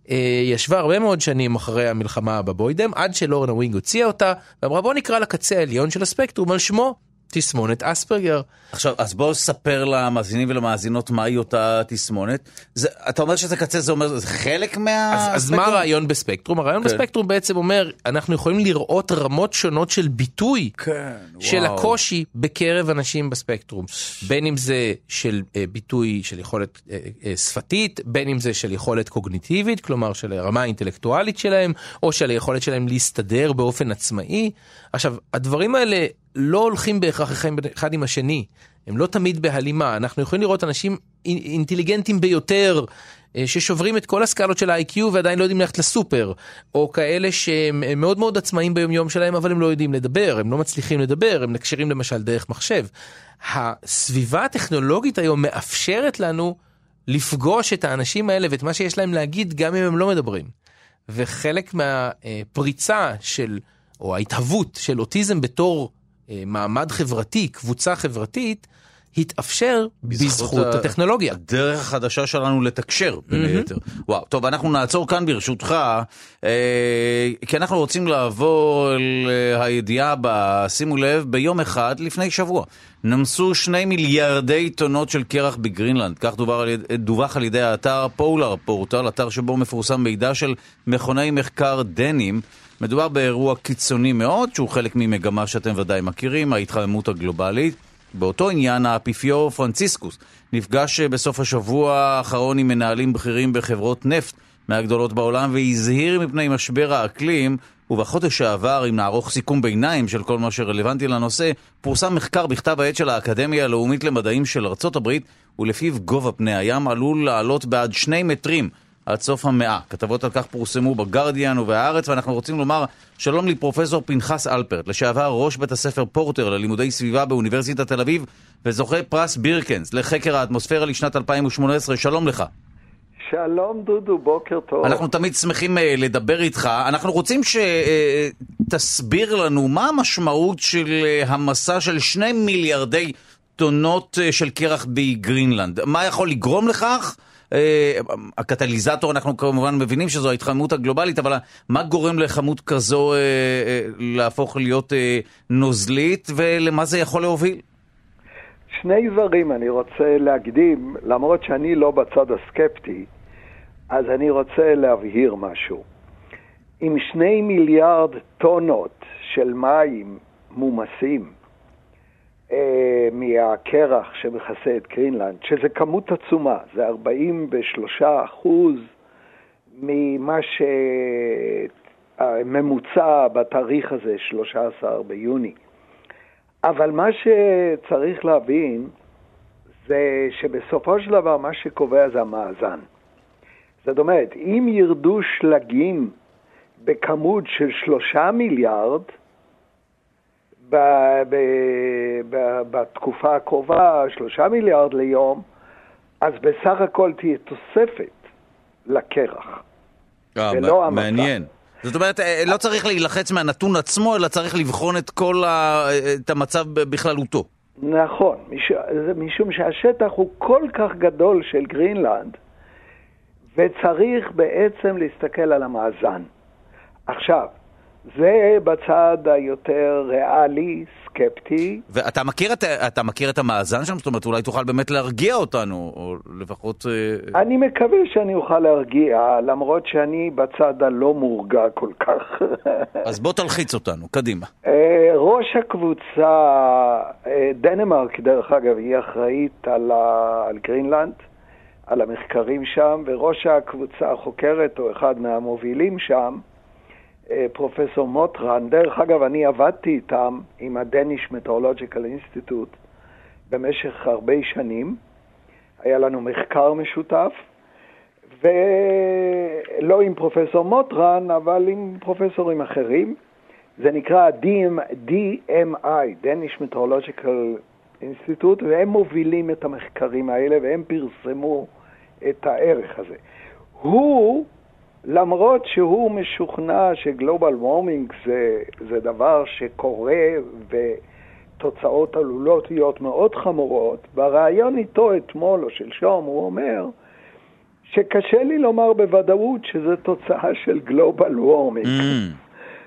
ישבה הרבה מאוד שנים אחרי המלחמה בבוידם, עד שלורנה ווינג הוציאה אותה, ואמרה בוא נקרא לקצה העליון של הספקטרום על שמו, תסמונת אספרגר. עכשיו, אז בואו ספר למאזינים ולמאזינות מהי אותה תסמונת. זה, אתה אומר שזה קצה, זה אומר, זה חלק מה... אז, אז מה הרעיון בספקטרום? הרעיון כן. בספקטרום בעצם אומר, אנחנו יכולים לראות רמות שונות של ביטוי, כן, של וואו. הקושי בקרב אנשים בספקטרום. בין אם זה של אה, ביטוי של יכולת אה, אה, שפתית, בין אם זה של יכולת קוגניטיבית, כלומר של הרמה האינטלקטואלית שלהם, או של היכולת שלהם להסתדר באופן עצמאי. עכשיו, הדברים האלה לא הולכים בהכרח אחד עם השני, הם לא תמיד בהלימה. אנחנו יכולים לראות אנשים אינטליגנטים ביותר, ששוברים את כל הסקלות של ה-איי קיו ועדיין לא יודעים ללכת לסופר, או כאלה שהם מאוד מאוד עצמאים ביום יום שלהם, אבל הם לא יודעים לדבר, הם לא מצליחים לדבר, הם נקשרים למשל דרך מחשב. הסביבה הטכנולוגית היום מאפשרת לנו לפגוש את האנשים האלה ואת מה שיש להם להגיד גם אם הם לא מדברים. וחלק מהפריצה של, או ההתהוות של אוטיזם בתור מעמד חברתי, קבוצה חברתית, התאפשר בזכות הטכנולוגיה. הדרך החדשה שלנו לתקשר, בין היתר. וואו, טוב, אנחנו נעצור כאן ברשותך, כי אנחנו רוצים לעבור לידיעה הבאה, שימו לב, ביום אחד לפני שבוע. נמסו שני מיליארדי טונות של קרח בגרינלנד, כך דווח על ידי האתר פולר פורטל, אתר שבו מפורסם מידע של מכוני מחקר דנים. מדובר באירוע קיצוני מאוד, שהוא חלק ממגמה שאתם ודאי מכירים, ההתחממות הגלובלית. באותו עניין, האפיפיור פרנציסקוס נפגש בסוף השבוע האחרון עם מנהלים בכירים בחברות נפט מהגדולות בעולם, והזהיר מפני משבר האקלים, ובחודש שעבר, אם נערוך סיכום ביניים של כל מה שרלוונטי לנושא, פורסם מחקר בכתב העת של האקדמיה הלאומית למדעים של ארצות הברית, ולפיו גובה פני הים עלול לעלות בעד שני מטרים עד סוף המאה. כתבות על כך פורסמו בגרדיאן ובהארץ, ואנחנו רוצים לומר שלום לפרופסור פנחס אלפרט, לשעבר ראש בית הספר פורטר ללימודי סביבה באוניברסיטת תל אביב, וזוכה פרס בירקנס לחקר האטמוספירה לשנת אלפיים שמונה עשרה. שלום לך. שלום דודו, בוקר טוב. אנחנו תמיד שמחים לדבר איתך. אנחנו רוצים שתסביר לנו מה המשמעות של המסע של שני מיליארדי טונות של קרח בגרינלנד. מה יכול לגרום לכך? הקטליזטור, אנחנו כמובן מבינים שזו ההתחממות הגלובלית, אבל מה גורם לכמות כזו להפוך להיות נוזלית, ולמה זה יכול להוביל? שני דברים אני רוצה להקדים, למרות שאני לא בצד הסקפטי, אז אני רוצה להבהיר משהו. עם שני מיליארד טונות של מים מומסים אה, מהקרח שמכסה את גרינלנד, שזה כמות עצומה, זה ארבעים ושלושה אחוז ממה שממוצע בתאריך הזה, שלושה עשר ביוני. אבל מה שצריך להבין זה שבסופו של דבר מה שקובע זה המאזן. זאת אומרת, אם ירדו שלגים בכמות של שלושה מיליארד ב, ב, ב, בתקופה הקרובה, שלושה מיליארד ליום, אז בסך הכל תהיה תוספת לקרח. אה, מעניין. זאת אומרת, לא צריך להילחץ מהנתון עצמו, אלא צריך לבחון את כל ה... את המצב בכללותו. נכון, משום שהשטח הוא כל כך גדול של גרינלנד, וצריך בעצם להסתכל על המאזן. עכשיו, זה בצד היותר ריאלי, סקפטי. ואתה מכיר את, אתה מכיר את המאזן שם? זאת אומרת, אולי תוכל באמת להרגיע אותנו, או לפחות... אני מקווה שאני אוכל להרגיע, למרות שאני בצד הלא מורגע כל כך. אז בוא תלחיץ אותנו, קדימה. ראש הקבוצה, דנמרק, דרך אגב, היא אחראית על, ה... על גרינלנד, על המחקרים שם, וראש הקבוצה החוקרת, או אחד מהמובילים שם, פרופסור מוטרן, דרך אגב אני עבדתי איתם, עם הדניש מטאורולוג'יקל אינסטיטוט, במשך הרבה שנים, היה לנו מחקר משותף, ולא עם פרופסור מוטרן, אבל עם פרופסורים אחרים, זה נקרא די אם איי, דניש מטאורולוג'יקל אינסטיטוט, והם מובילים את המחקרים האלה, והם פרסמו את הערך הזה. הוא, למרות שהוא משוכנע שגלובל וורמינג זה, זה דבר שקורה ותוצאות עלולות להיות מאוד חמורות, ברעיון איתו אתמול או שלשום הוא אומר שקשה לי לומר בוודאות שזה תוצאה של גלובל וורמינג. Mm.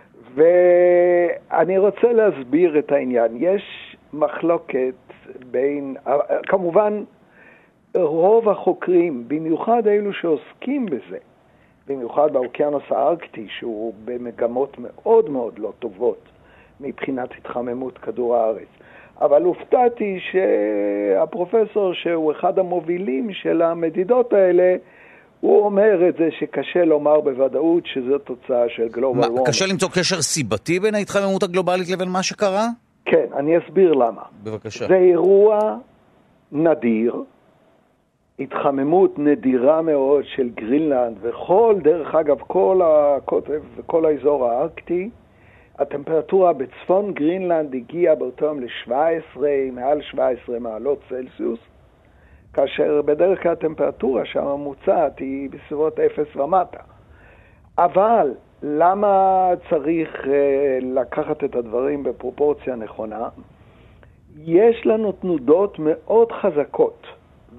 ואני רוצה להסביר את העניין. יש מחלוקת בין, כמובן רוב החוקרים, במיוחד אלו שעוסקים בזה, במיוחד באוקיינוס הארקטי, שהוא במגמות מאוד מאוד לא טובות מבחינת התחממות כדור הארץ. אבל הופתעתי שהפרופסור שהוא אחד המובילים של המדידות האלה, הוא אומר את זה שקשה לומר בוודאות שזו תוצאה של גלובל וורמינג. קשה למצוא קשר סיבתי בין ההתחממות הגלובלית לבין מה שקרה? כן, אני אסביר למה. בבקשה. זה אירוע נדיר, התחממות נדירה מאוד של גרינלנד, וכל, דרך אגב, כל הקוטב וכל האזור הארקטי, הטמפרטורה בצפון גרינלנד הגיעה באותו יום ל-שבע עשרה, מעל שבע עשרה מעלות צלסיוס, כאשר בדרך כלל הטמפרטורה שם הממוצעת היא בסביבות אפס ומטה. אבל למה צריך uh, לקחת את הדברים בפרופורציה נכונה? יש לנו תנודות מאוד חזקות,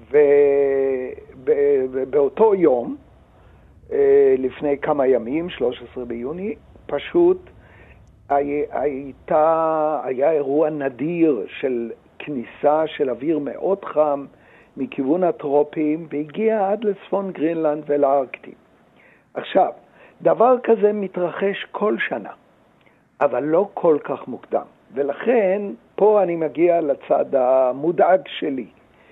ובאותו יום, לפני כמה ימים, שלושה עשר ביוני, פשוט הייתה, היה אירוע נדיר של כניסה של אוויר מאוד חם מכיוון הטרופים, והגיע עד לצפון גרינלנד ולארקטי. עכשיו, דבר כזה מתרחש כל שנה, אבל לא כל כך מוקדם. ולכן, פה אני מגיע לצד המודאג שלי.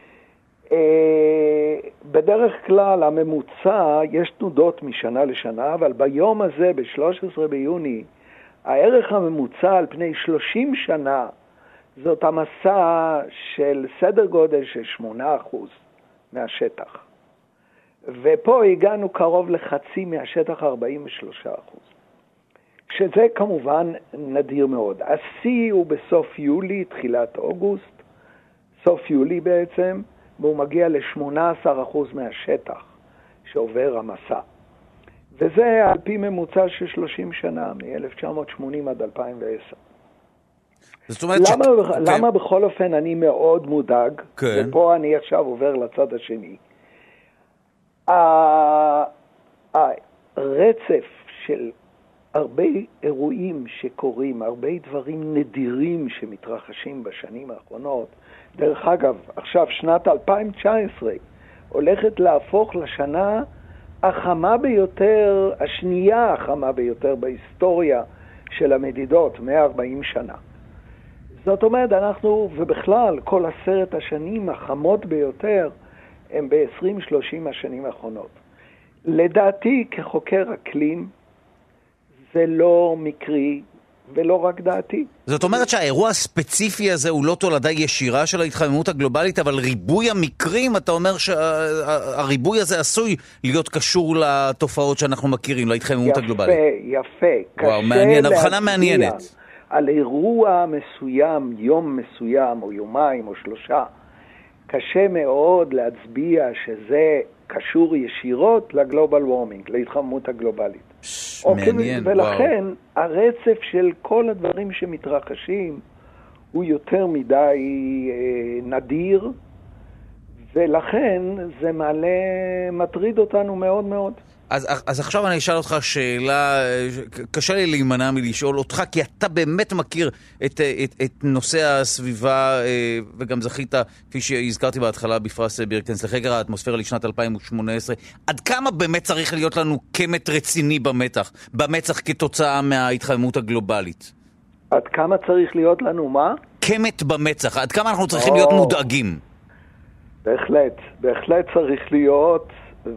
בדרך כלל הממוצע, יש תנודות משנה לשנה, אבל ביום הזה, ב-שלושה עשר ביוני, הערך הממוצע על פני שלושים שנה, זאת המסע של סדר גודל של שמונה אחוז מהשטח. ופה הגענו קרוב לחצי מהשטח, ארבעים ושלושה אחוז. שזה כמובן נדיר מאוד. השיא הוא בסוף יולי, תחילת אוגוסט, סוף יולי בעצם, והוא מגיע ל-שמונה עשר אחוז מהשטח שעובר המסע. וזה על פי ממוצע של שלושים שנה, מ-אלף תשע מאות שמונים עד אלפיים ועשר. זאת אומרת למה, ש... למה כן. בכל אופן אני מאוד מודאג, כן. ופה אני עכשיו עובר לצד השני. הרצף של הרבה אירועים שקורים, הרבה דברים נדירים שמתרחשים בשנים האחרונות, דרך אגב, עכשיו שנת אלפיים תשע עשרה הולכת להפוך לשנה החמה ביותר, השנייה החמה ביותר בהיסטוריה של המדידות, מאה וארבעים שנה. זאת אומרת, אנחנו, ובכלל, כל עשרת השנים החמות ביותר, הם ב-עשרים שלושים השנים האחרונות. לדעתי, כחוקר אקלים, זה לא מקרי, ולא רק דעתי. זאת אומרת שהאירוע הספציפי הזה הוא לא תולדה ישירה של ההתחממות הגלובלית, אבל ריבוי המקרים, אתה אומר שהריבוי הזה עשוי להיות קשור לתופעות שאנחנו מכירים, להתחממות הגלובלית. יפה, יפה. וואו, מעניין, הבחנה מעניינת. על אירוע מסוים, יום מסוים, או יומיים, או שלושה, קשה מאוד להצביע שזה קשור ישירות לגלובל וורמינג, להתחממות הגלובלית. מעניין, וואו. ולכן הרצף של כל הדברים שמתרחשים הוא יותר מדי אה, נדיר, ולכן זה מעלה, מטריד אותנו מאוד מאוד. אז, אז עכשיו אני אשאל אותך שאלה, קשה לי להימנע מלשאול אותך, כי אתה באמת מכיר את, את, את נושא הסביבה, וגם זכית, כפי שהזכרתי בהתחלה, בפרס בירקנס לחקר האטמוספירה לשנת אלפיים שמונה עשרה. עד כמה באמת צריך להיות לנו קמת רציני במתח, במצח כתוצאה מההתחממות הגלובלית? עד כמה צריך להיות לנו מה? קמת במצח, עד כמה אנחנו צריכים להיות מודאגים? בהחלט, בהחלט צריך להיות...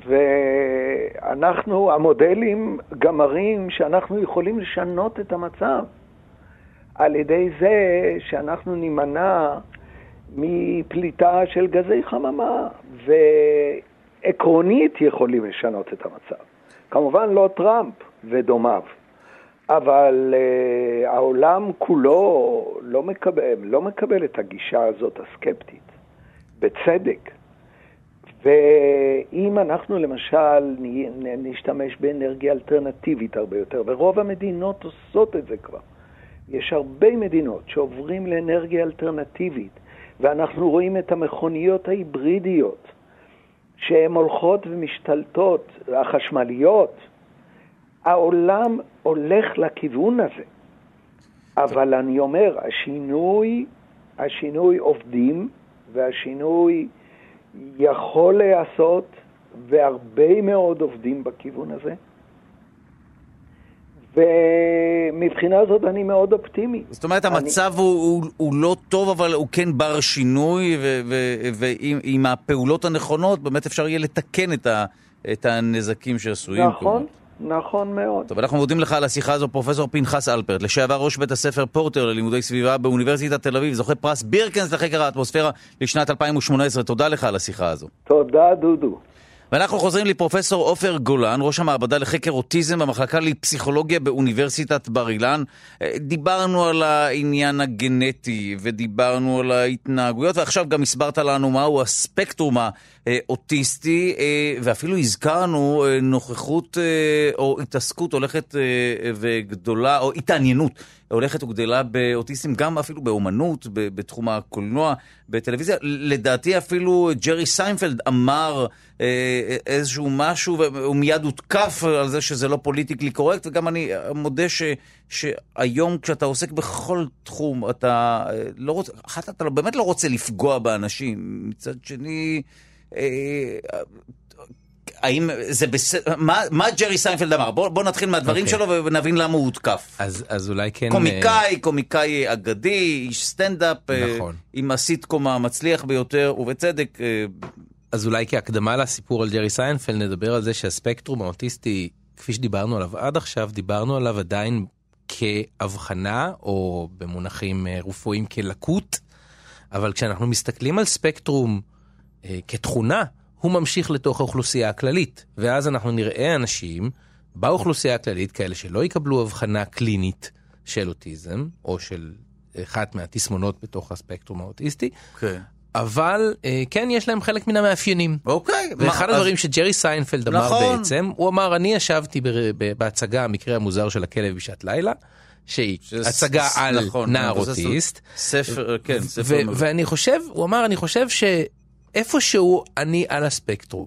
ואנחנו, המודלים גם מראים שאנחנו יכולים לשנות את המצב על ידי זה שאנחנו נימנע מפליטה של גזי חממה, ועקרונית יכולים לשנות את המצב. כמובן לא טראמפ ודומיו, אבל uh, העולם כולו לא מקבל, לא מקבל את הגישה הזאת הסקפטית, בצדק. ואם אנחנו למשל נשתמש באנרגיה אלטרנטיבית הרבה יותר, ורוב המדינות עושות את זה כבר, יש הרבה מדינות שעוברים לאנרגיה אלטרנטיבית, ואנחנו רואים את המכוניות ההיברידיות שהן הולכות ומשתלטות, החשמליות, העולם הולך לכיוון הזה. אבל אני אומר, השינוי, השינוי עובדים, והשינוי יכול להיעשות, והרבה מאוד עובדים בכיוון הזה. ומבחינה זאת אני מאוד אופטימי. זאת אומרת, המצב אני... הוא, הוא, הוא לא טוב, אבל הוא כן בר שינוי, ועם הפעולות הנכונות באמת אפשר יהיה לתקן את, ה, את הנזקים שעשויים. נכון. נכון מאוד. טוב, אנחנו מודים לך על השיחה הזו, פרופסור פנחס אלפרט, לשעבר ראש בית הספר פורטר ללימודי סביבה באוניברסיטת תל אביב, זוכה פרס בירקנס לחקר האטמוספירה לשנת אלפיים שמונה עשרה. תודה לך על השיחה הזו. תודה, דודו. ואנחנו חוזרים לפרופסור עופר גולן, ראש המעבדה לחקר אוטיזם במחלקה לפסיכולוגיה באוניברסיטת בר אילן. דיברנו על העניין הגנטי ודיברנו על ההתנהגויות, ועכשיו גם הסברת לנו מהו הספקטרום האוטיסטי, ואפילו הזכרנו נוכחות או התעסקות הולכת וגדולה, או התעניינות הולכת וגדלה באוטיסטים, גם אפילו באומנות, בתחום הקולנוע, בטלוויזיה. לדעתי אפילו ג'רי סיינפלד אמר אה, איזשהו משהו, והוא מיד הותקף על זה שזה לא פוליטיקלי קורקט, וגם אני מודה ש, שהיום כשאתה עוסק בכל תחום, אתה לא רוצה, אחת, אתה באמת לא רוצה לפגוע באנשים. מצד שני, אה, האם זה בסדר? מה, מה ג'רי סיינפלד אמר? בוא, בוא נתחיל מהדברים okay. שלו ונבין למה הוא הותקף. אז, אז אולי כן... קומיקאי, קומיקאי אגדי, איש סטנדאפ, נכון. עם הסיטקום המצליח ביותר, ובצדק... אז אולי כהקדמה לסיפור על ג'רי סיינפלד, נדבר על זה שהספקטרום האוטיסטי, כפי שדיברנו עליו עד עכשיו, דיברנו עליו עדיין כהבחנה, או במונחים רפואיים כלקות, אבל כשאנחנו מסתכלים על ספקטרום כתכונה, הוא ממשיך לתוך האוכלוסייה הכללית, ואז אנחנו נראה אנשים באוכלוסייה הכללית, כאלה שלא יקבלו הבחנה קלינית של אוטיזם, או של אחת מהתסמונות בתוך הספקטרום האוטיסטי, okay. אבל כן יש להם חלק מן המאפיינים. אוקיי. ואחד מה, הדברים אז... שג'רי סיינפלד אמר נכון. בעצם, הוא אמר, אני ישבתי בהצגה, המקרה המוזר של הכלב בשעת לילה, שהיא הצגה על נכון, נער אוטיסט. ספר, כן, ספר. ו- ואני חושב, הוא אמר, אני חושב ש... איפשהו אני על הספקטרום.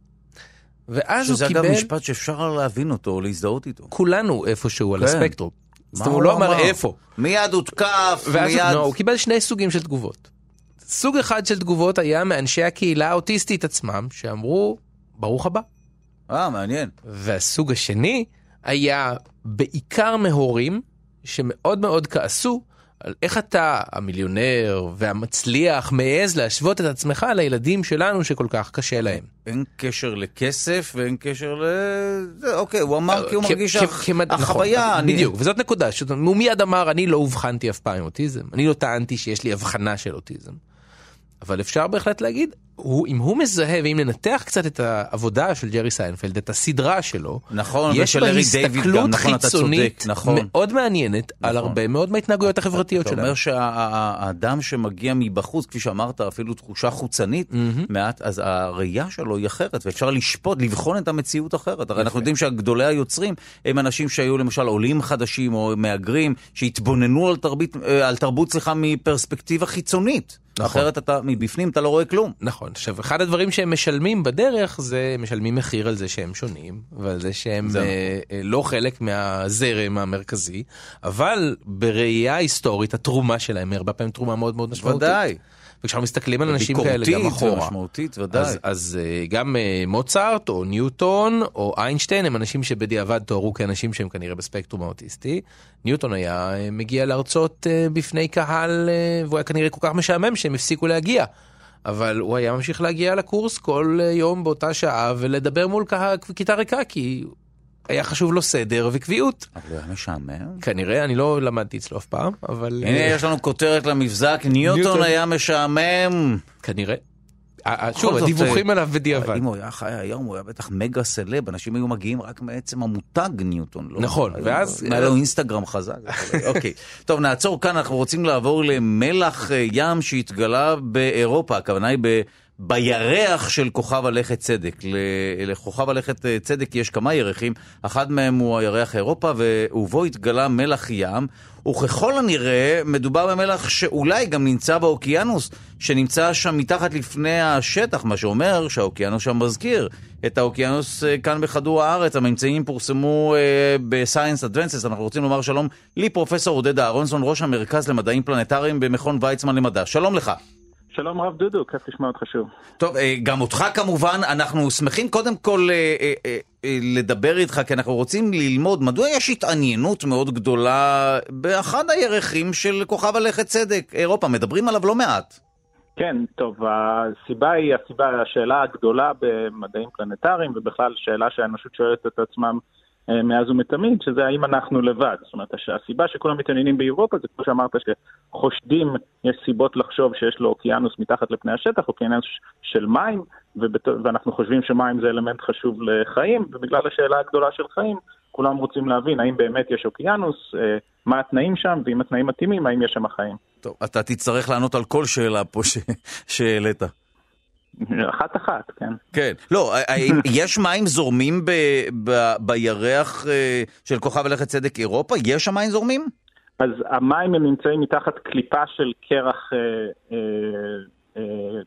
ואז הוא קיבל... שזה אגב משפט שאפשר להבין אותו, או להזדהות איתו. כולנו איפשהו על הספקטרום. זאת אומרת, הוא לא אמר איפה. מיד הותקף, מיד... הוא קיבל שני סוגים של תגובות. סוג אחד של תגובות היה מאנשי הקהילה האוטיסטית עצמם, שאמרו, ברוך הבא. אה, מעניין. והסוג השני היה בעיקר מהורים, שמאוד מאוד כעסו, על איך אתה, המיליונר והמצליח, מעז להשוות את עצמך לילדים שלנו שכל כך קשה להם. אין קשר לכסף ואין קשר ל... אוקיי, הוא אמר כי הוא מרגיש החוויה... נכון, בדיוק, וזאת נקודה. הוא מיד אמר, אני לא הובחנתי אף פעם אוטיזם, אני לא טענתי שיש לי הבחנה של אוטיזם. אבל אפשר בהחלט להגיד, הוא, אם הוא מזהה, ואם ננתח קצת את העבודה של ג'רי סיינפלד, את הסדרה שלו, נכון, יש בה הסתכלות חיצונית נכון. מאוד מעניינת נכון. על הרבה מאוד מההתנהגויות החברתיות שלנו. אתה אומר שהאדם שמגיע מבחוץ, כפי שאמרת, אפילו תחושה חוצנית, mm-hmm. מעט, אז הראייה שלו היא אחרת, ואפשר לשפוט, לבחון את המציאות אחרת. הרי אנחנו יודעים שהגדולי היוצרים הם אנשים שהיו למשל עולים חדשים או מאגרים, שהתבוננו על תרבות, על תרבות סליחה, מפרספקטיבה חיצונית. נכון. אחרת אתה, מבפנים אתה לא רואה כלום. נכון. עכשיו, אחד הדברים שהם משלמים בדרך, זה משלמים מחיר על זה שהם שונים, ועל זה שהם זה אה, נכון. לא חלק מהזרם המרכזי, אבל בראייה היסטורית, התרומה שלהם, הרבה פעמים תרומה מאוד מאוד משמעותית. ודאי. וכשאנחנו מסתכלים על אנשים כאלה גם אחורה, משמעותית, ודאי. אז, אז גם מוצרט או ניוטון או איינשטיין הם אנשים שבדיעבד תוארו כאנשים שהם כנראה בספקטרום האוטיסטי. ניוטון היה מגיע להרצות בפני קהל, והוא היה כנראה כל כך משעמם שהם הפסיקו להגיע. אבל הוא היה ממשיך להגיע לקורס כל יום באותה שעה ולדבר מול כיתה ריקה, כי היה חשוב לו סדר וקביעות. אבל הוא היה משעמם? כנראה, אני לא למדתי אצלו אף פעם, אבל... הנה, יש לנו כותרת למבזק, ניוטון היה משעמם. כנראה. שוב, הדיווחים עליו בדיעבד. אם הוא היה חי היום, הוא היה בטח מגה סלב, אנשים היו מגיעים רק מעצם המותג ניוטון. נכון, ואז... היה לו אינסטגרם חזק. אוקיי. טוב, נעצור כאן, אנחנו רוצים לעבור למלח ים שהתגלה באירופה, הכוונה היא ב... בירח של כוכב הלכת צדק. לכוכב הלכת צדק יש כמה ירחים, אחד מהם הוא הירח אירופה, ובו התגלה מלח ים, וככל הנראה מדובר במלח שאולי גם נמצא באוקיינוס, שנמצא שם מתחת לפני השטח, מה שאומר שהאוקיינוס שם מזכיר את האוקיינוס כאן בכדור הארץ. הממצאים פורסמו ב-Science Advances. אנחנו רוצים לומר שלום לי פרופסור עודד אהרונסון, ראש המרכז למדעים פלנטריים במכון ויצמן למדע. שלום לך. שלום רב דודו, כיף לשמוע אותך שוב. טוב, גם אותך כמובן, אנחנו שמחים קודם כל לדבר איתך, כי אנחנו רוצים ללמוד מדוע יש התעניינות מאוד גדולה באחד הירחים של כוכב הלכת צדק, אירופה, מדברים עליו לא מעט. כן, טוב, הסיבה היא, הסיבה, השאלה הגדולה במדעים פלנטריים, ובכלל שאלה שהאנושות שואלת את עצמם מאז ומתמיד, שזה האם אנחנו לבד. זאת אומרת, הסיבה שכולם מתעניינים באירופה, זה כמו שאמרת שחושדים, יש סיבות לחשוב שיש לו אוקיינוס מתחת לפני השטח, אוקיינוס של מים, ואנחנו חושבים שמים זה אלמנט חשוב לחיים, ובגלל השאלה הגדולה של חיים, כולם רוצים להבין האם באמת יש אוקיינוס, מה התנאים שם, ואם התנאים מתאימים, האם יש שם החיים. טוב, אתה תצטרך לענות על כל שאלה פה שהעלית. אחת אחת, כן. כן. לא, יש מים זורמים ב- ב- בירח של כוכב הלכת צדק אירופה? יש שם מים זורמים? אז המים הם נמצאים מתחת קליפה של קרח אה, אה, אה,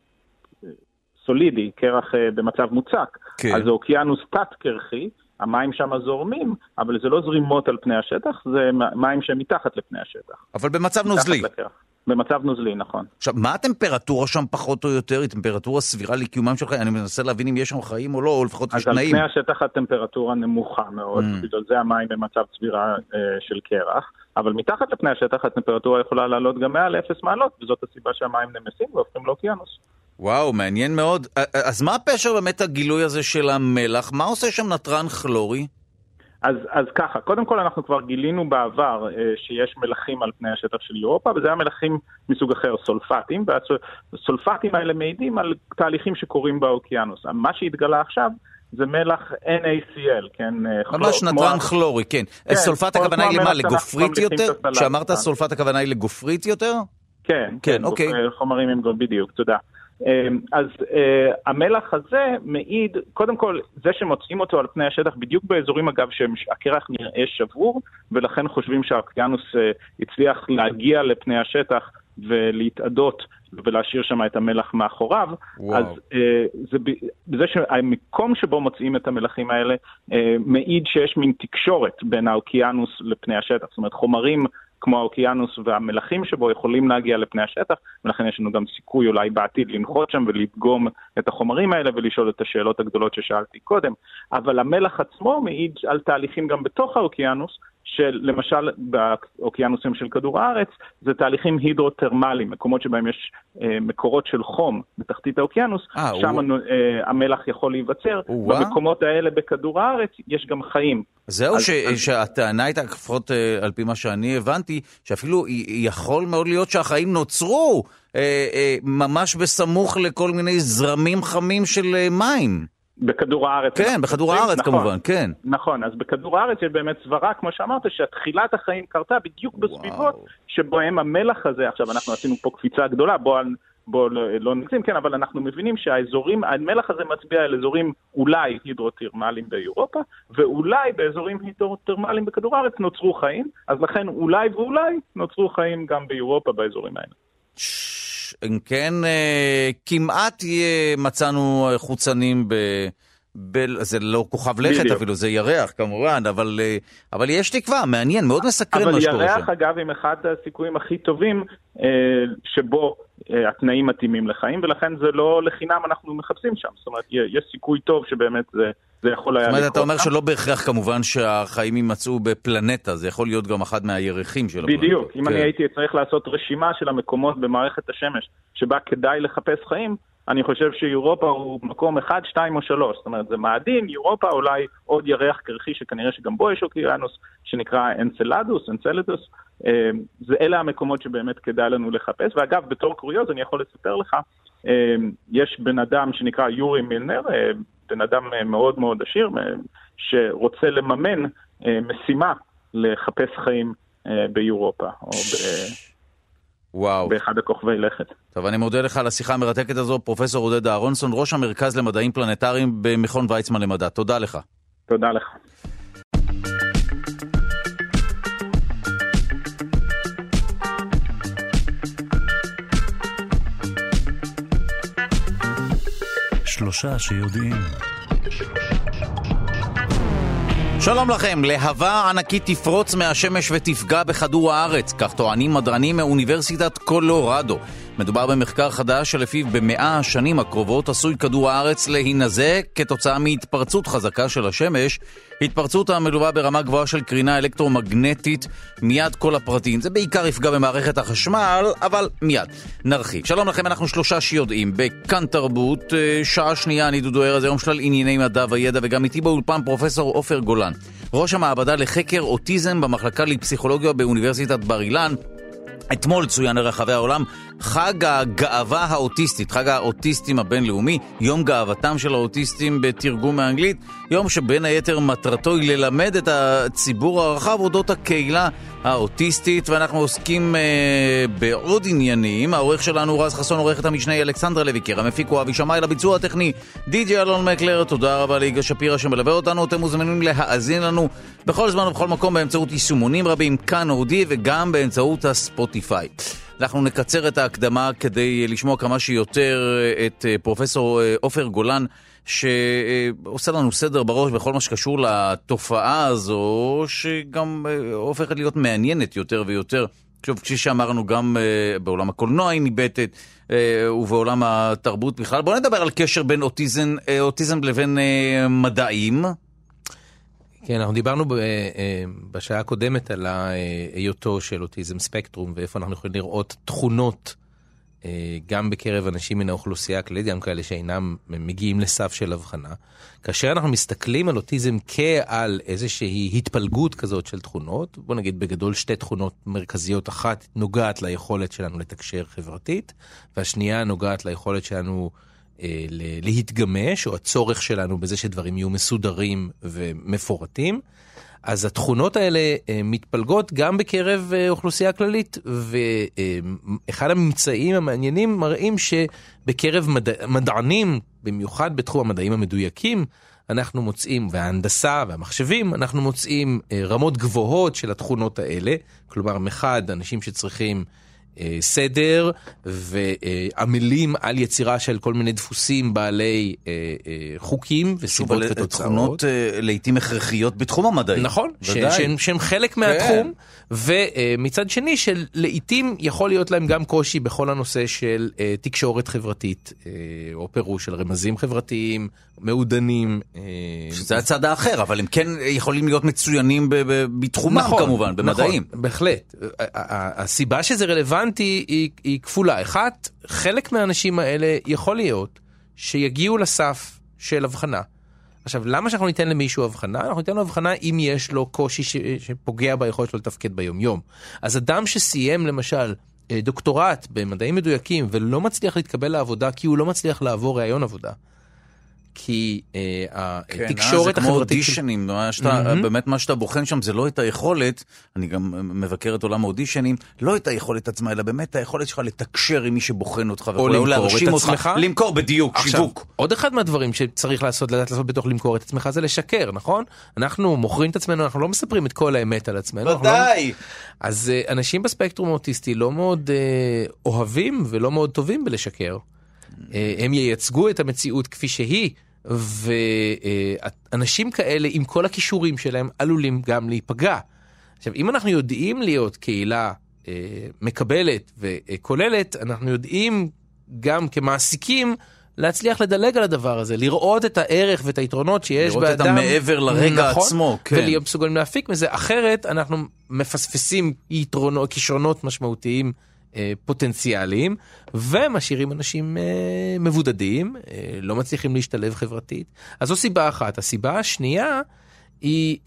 סולידי, קרח אה, במצב מוצק. כן. אז האוקיינוס תת-קרחי, המים שם זורמים, אבל זה לא זרימות על פני השטח, זה מים שהם מתחת לפני השטח. אבל במצב נוזלי. לקרח. במצב נוזלי, נכון. עכשיו, מה הטמפרטורה שם פחות או יותר? היא טמפרטורה סבירה לקיומם של חיים? אני מנסה להבין אם יש שם חיים או לא, או לפחות יש תנאים. אז על פני השטח הטמפרטורה נמוכה מאוד, mm. בגלל זה המים במצב סבירה אה, של קרח, אבל מתחת לפני השטח הטמפרטורה יכולה לעלות גם מעל אפס מעלות, וזאת הסיבה שהמים נמסים והופכים לאוקיינוס. וואו, מעניין מאוד. אז מה הפשר באמת הגילוי הזה של המלח? מה עושה שם נטרן כלורי? אז, אז ככה, קודם כל אנחנו כבר גילינו בעבר אה, שיש מלחים על פני השטח של אירופה, וזה היה מלחים מסוג אחר, סולפטים, והסולפטים האלה מעידים על תהליכים שקורים באוקיינוס. מה שהתגלה עכשיו זה מלח אן איי סי אל, כן? ממש נטרן כמו... כלורי, כן. כן סולפט הכוונה היא למה? לגופרית יותר? כשאמרת סולפט הכוונה היא לגופרית יותר? כן, כן, כן אוקיי. חומרים עם גול, בדיוק, תודה. אז המלח הזה מעיד, קודם כל, זה שמוצאים אותו על פני השטח, בדיוק באזורים אגב שהקרח נראה שבור, ולכן חושבים שהאוקיינוס הצליח להגיע לפני השטח ולהתעדות ולהשאיר שם את המלח מאחוריו. וואו. אז זה, זה שהמקום שבו מוצאים את המלחים האלה מעיד שיש מין תקשורת בין האוקיינוס לפני השטח, זאת אומרת חומרים כמו האוקיינוס והמלחים שבו יכולים להגיע לפני השטח, ולכן יש לנו גם סיכוי אולי בעתיד לנחות שם ולדגום את החומרים האלה ולשאול את השאלות הגדולות ששאלתי קודם. אבל המלח עצמו מעיד על תהליכים גם בתוך האוקיינוס, של למשל באוקיינוסים של כדור הארץ, זה תהליכים הידרוטרמליים, מקומות שבהם יש אה, מקורות של חום בתחתית האוקיינוס, 아, שם הוא... אה, המלח יכול להיווצר, במקומות האלה בכדור הארץ יש גם חיים. זהו אז, ש... אז... שהטענה הייתה, לפחות אה, על פי מה שאני הבנתי, שאפילו יכול מאוד להיות שהחיים נוצרו אה, אה, ממש בסמוך לכל מיני זרמים חמים של אה, מים. בכדור הארץ. כן, בכדור הארץ נכון, כמובן, כן. נכון, אז בכדור הארץ יש באמת סברה, כמו שאמרת, שהתחילת החיים קרתה בדיוק בסביבות שבהם המלח הזה, עכשיו אנחנו עשינו פה קפיצה גדולה, בוא, בוא לא, לא נקצים, כן, אבל אנחנו מבינים שהאזורים, המלח הזה מצביע על אזורים אולי הידרוטרמליים באירופה, ואולי באזורים הידרוטרמליים בכדור הארץ נוצרו חיים, אז לכן אולי ואולי נוצרו חיים גם באירופה באזורים האלה. אם כן, כמעט מצאנו חוצנים ב... ב... זה לא כוכב לכת בדיוק. אפילו, זה ירח כמובן, אבל, אבל יש תקווה, מעניין, מאוד מסקרן מה שקורה שם. אבל ירח אגב עם אחד הסיכויים הכי טובים שבו התנאים מתאימים לחיים, ולכן זה לא לחינם אנחנו מחפשים שם, זאת אומרת, יש סיכוי טוב שבאמת זה, זה יכול היה... זאת אומרת, אתה אומר שם. שלא בהכרח כמובן שהחיים יימצאו בפלנטה, זה יכול להיות גם אחד מהירחים של הפלנטה. בדיוק, אם כן. אני הייתי צריך לעשות רשימה של המקומות במערכת השמש, שבה כדאי לחפש חיים, אני חושב שאירופה הוא מקום אחד, שתיים או שלוש, זאת אומרת, זה מאדים, אירופה אולי עוד ירח קרחי שכנראה שגם בו יש אוקיינוס, שנקרא אנצלדוס, אנצלדוס, זה אלה המקומות שבאמת כדאי לנו לחפש, ואגב, בתור קוריוז אני יכול לספר לך, יש בן אדם שנקרא יורי מילנר, בן אדם מאוד מאוד עשיר, שרוצה לממן משימה לחפש חיים באירופה, או וואו. באחד הכוכבי לכת. טוב, אני מודה לך על השיחה המרתקת הזו, פרופסור עודד אהרונסון, ראש המרכז למדעים פלנטריים במכון ויצמן למדע. תודה לך. תודה לך. שלושה שיודעים. שלום לכם, להבה ענקית תפרוץ מהשמש ותפגע בכדור הארץ, כך טוענים מדענים מאוניברסיטת קולורדו. מדובר במחקר חדש שלפיו במאה השנים הקרובות עשוי כדור הארץ להינזק כתוצאה מהתפרצות חזקה של השמש, התפרצות המלווה ברמה גבוהה של קרינה אלקטרומגנטית. מיד כל הפרטים, זה בעיקר יפגע במערכת החשמל, אבל מיד נרחיב. שלום לכם, אנחנו שלושה שיודעים בכאן תרבות, שעה שנייה, אני דודו ארז, היום שלל ענייני מדע וידע, וגם איתי באולפן פרופסור עופר גולן, ראש המעבדה לחקר אוטיזם במחלקה לפסיכולוגיה באוניברסיטת בר אילן. אתמול צוין לרחבי העולם חג הגאווה האוטיסטית, חג האוטיסטים הבינלאומי, יום גאוותם של האוטיסטים בתרגום מאנגלית, יום שבין היתר מטרתו היא ללמד את הציבור הרחב אודות הקהילה האוטיסטית, ואנחנו עוסקים אה, בעוד עניינים. העורך שלנו רז חסון, עורכת המשנה אלכסנדרה לויקר, המפיק הוא אבי שמאי, לביצוע הטכני די.ג'יי אלון מקלר. תודה רבה ליגאל שפירא שמלווה אותנו. אתם מוזמנים להאזין לנו בכל זמן ובכל מקום באמצעות יישומונים רבים, כאן אודי, וגם באמצעות הספוטיפיי. אנחנו נקצר את ההקדמה כדי לשמוע כמה שיותר את פרופסור עופר גולן, שעושה לנו סדר בראש בכל מה שקשור לתופעה הזו, שגם הופכת להיות מעניינת יותר ויותר. שוב, כפי שאמרנו, גם בעולם הקולנוע היא ניבטת, ובעולם התרבות בכלל. בואו נדבר על קשר בין אוטיזם, אוטיזם לבין מדעים. כן, אנחנו דיברנו בשעה הקודמת על היותו של אוטיזם ספקטרום, ואיפה אנחנו יכולים לראות תכונות גם בקרב אנשים מן האוכלוסייה הכללית, גם כאלה שאינם מגיעים לסף של הבחנה. כאשר אנחנו מסתכלים על אוטיזם כעל איזושהי התפלגות כזאת של תכונות, בוא נגיד בגדול שתי תכונות מרכזיות, אחת נוגעת ליכולת שלנו לתקשר חברתית, והשנייה נוגעת ליכולת שלנו להתגמש, או הצורך שלנו בזה שדברים יהיו מסודרים ומפורטים. אז התכונות האלה מתפלגות גם בקרב אוכלוסייה כללית, ואחד הממצאים המעניינים מראים שבקרב מדע, מדענים, במיוחד בתחום המדעים המדויקים, אנחנו מוצאים, וההנדסה והמחשבים, אנחנו מוצאים רמות גבוהות של התכונות האלה, כלומר מחד אנשים שצריכים סדר ועמלים על יצירה של כל מיני דפוסים בעלי חוקים וסיבות ותוצאות. תכונות לעתים הכרחיות בתחום המדעי. נכון, שהם חלק מהתחום, ומצד שני שלעתים יכול להיות להם גם קושי בכל הנושא של תקשורת חברתית, או פירוש של רמזים חברתיים, מעודנים. שזה הצד האחר, אבל הם כן יכולים להיות מצוינים בתחומם כמובן, במדעים. נכון, בהחלט. הסיבה שזה רלוונטי היא, היא כפולה. אחת, חלק מהאנשים האלה יכול להיות שיגיעו לסף של הבחנה. עכשיו, למה שאנחנו ניתן למישהו הבחנה? אנחנו ניתן לו הבחנה אם יש לו קושי ש, שפוגע ביכולת שלו לתפקד ביום יום. אז אדם שסיים למשל דוקטורט במדעים מדויקים ולא מצליח להתקבל לעבודה כי הוא לא מצליח לעבור ראיון עבודה, כי התקשורת החברתית... אודישנים, באמת מה שאתה בוחן שם זה לא את היכולת, אני גם מבקר את עולם האודישנים, לא את היכולת עצמה, אלא באמת היכולת שלך לתקשר עם מי שבוחן אותך, או למכור את עצמך. למכור בדיוק, שיווק. עוד אחד מהדברים שצריך לעשות, לדעת לעשות בתוך למכור את עצמך, זה לשקר, נכון? אנחנו מוכרים את עצמנו, אנחנו לא מספרים את כל האמת על עצמנו. ודאי! אז אנשים בספקטרום האוטיסטי לא מאוד אוהבים ולא מאוד טובים בלשקר. הם ייצגו את המציאות כפי שהיא, ואנשים כאלה עם כל הכישורים שלהם עלולים גם להיפגע. עכשיו, אם אנחנו יודעים להיות קהילה מקבלת וכוללת, אנחנו יודעים גם כמעסיקים להצליח לדלג על הדבר הזה, לראות את הערך ואת היתרונות שיש לראות באדם. לראות את המעבר לרגע נכון, עצמו, כן. ולהיות מסוגלים להפיק מזה, אחרת אנחנו מפספסים יתרונות, כישרונות משמעותיים פוטנציאליים, ומשאירים אנשים מבודדים, לא מצליחים להשתלב חברתית. אז זו סיבה אחת. הסיבה השנייה היא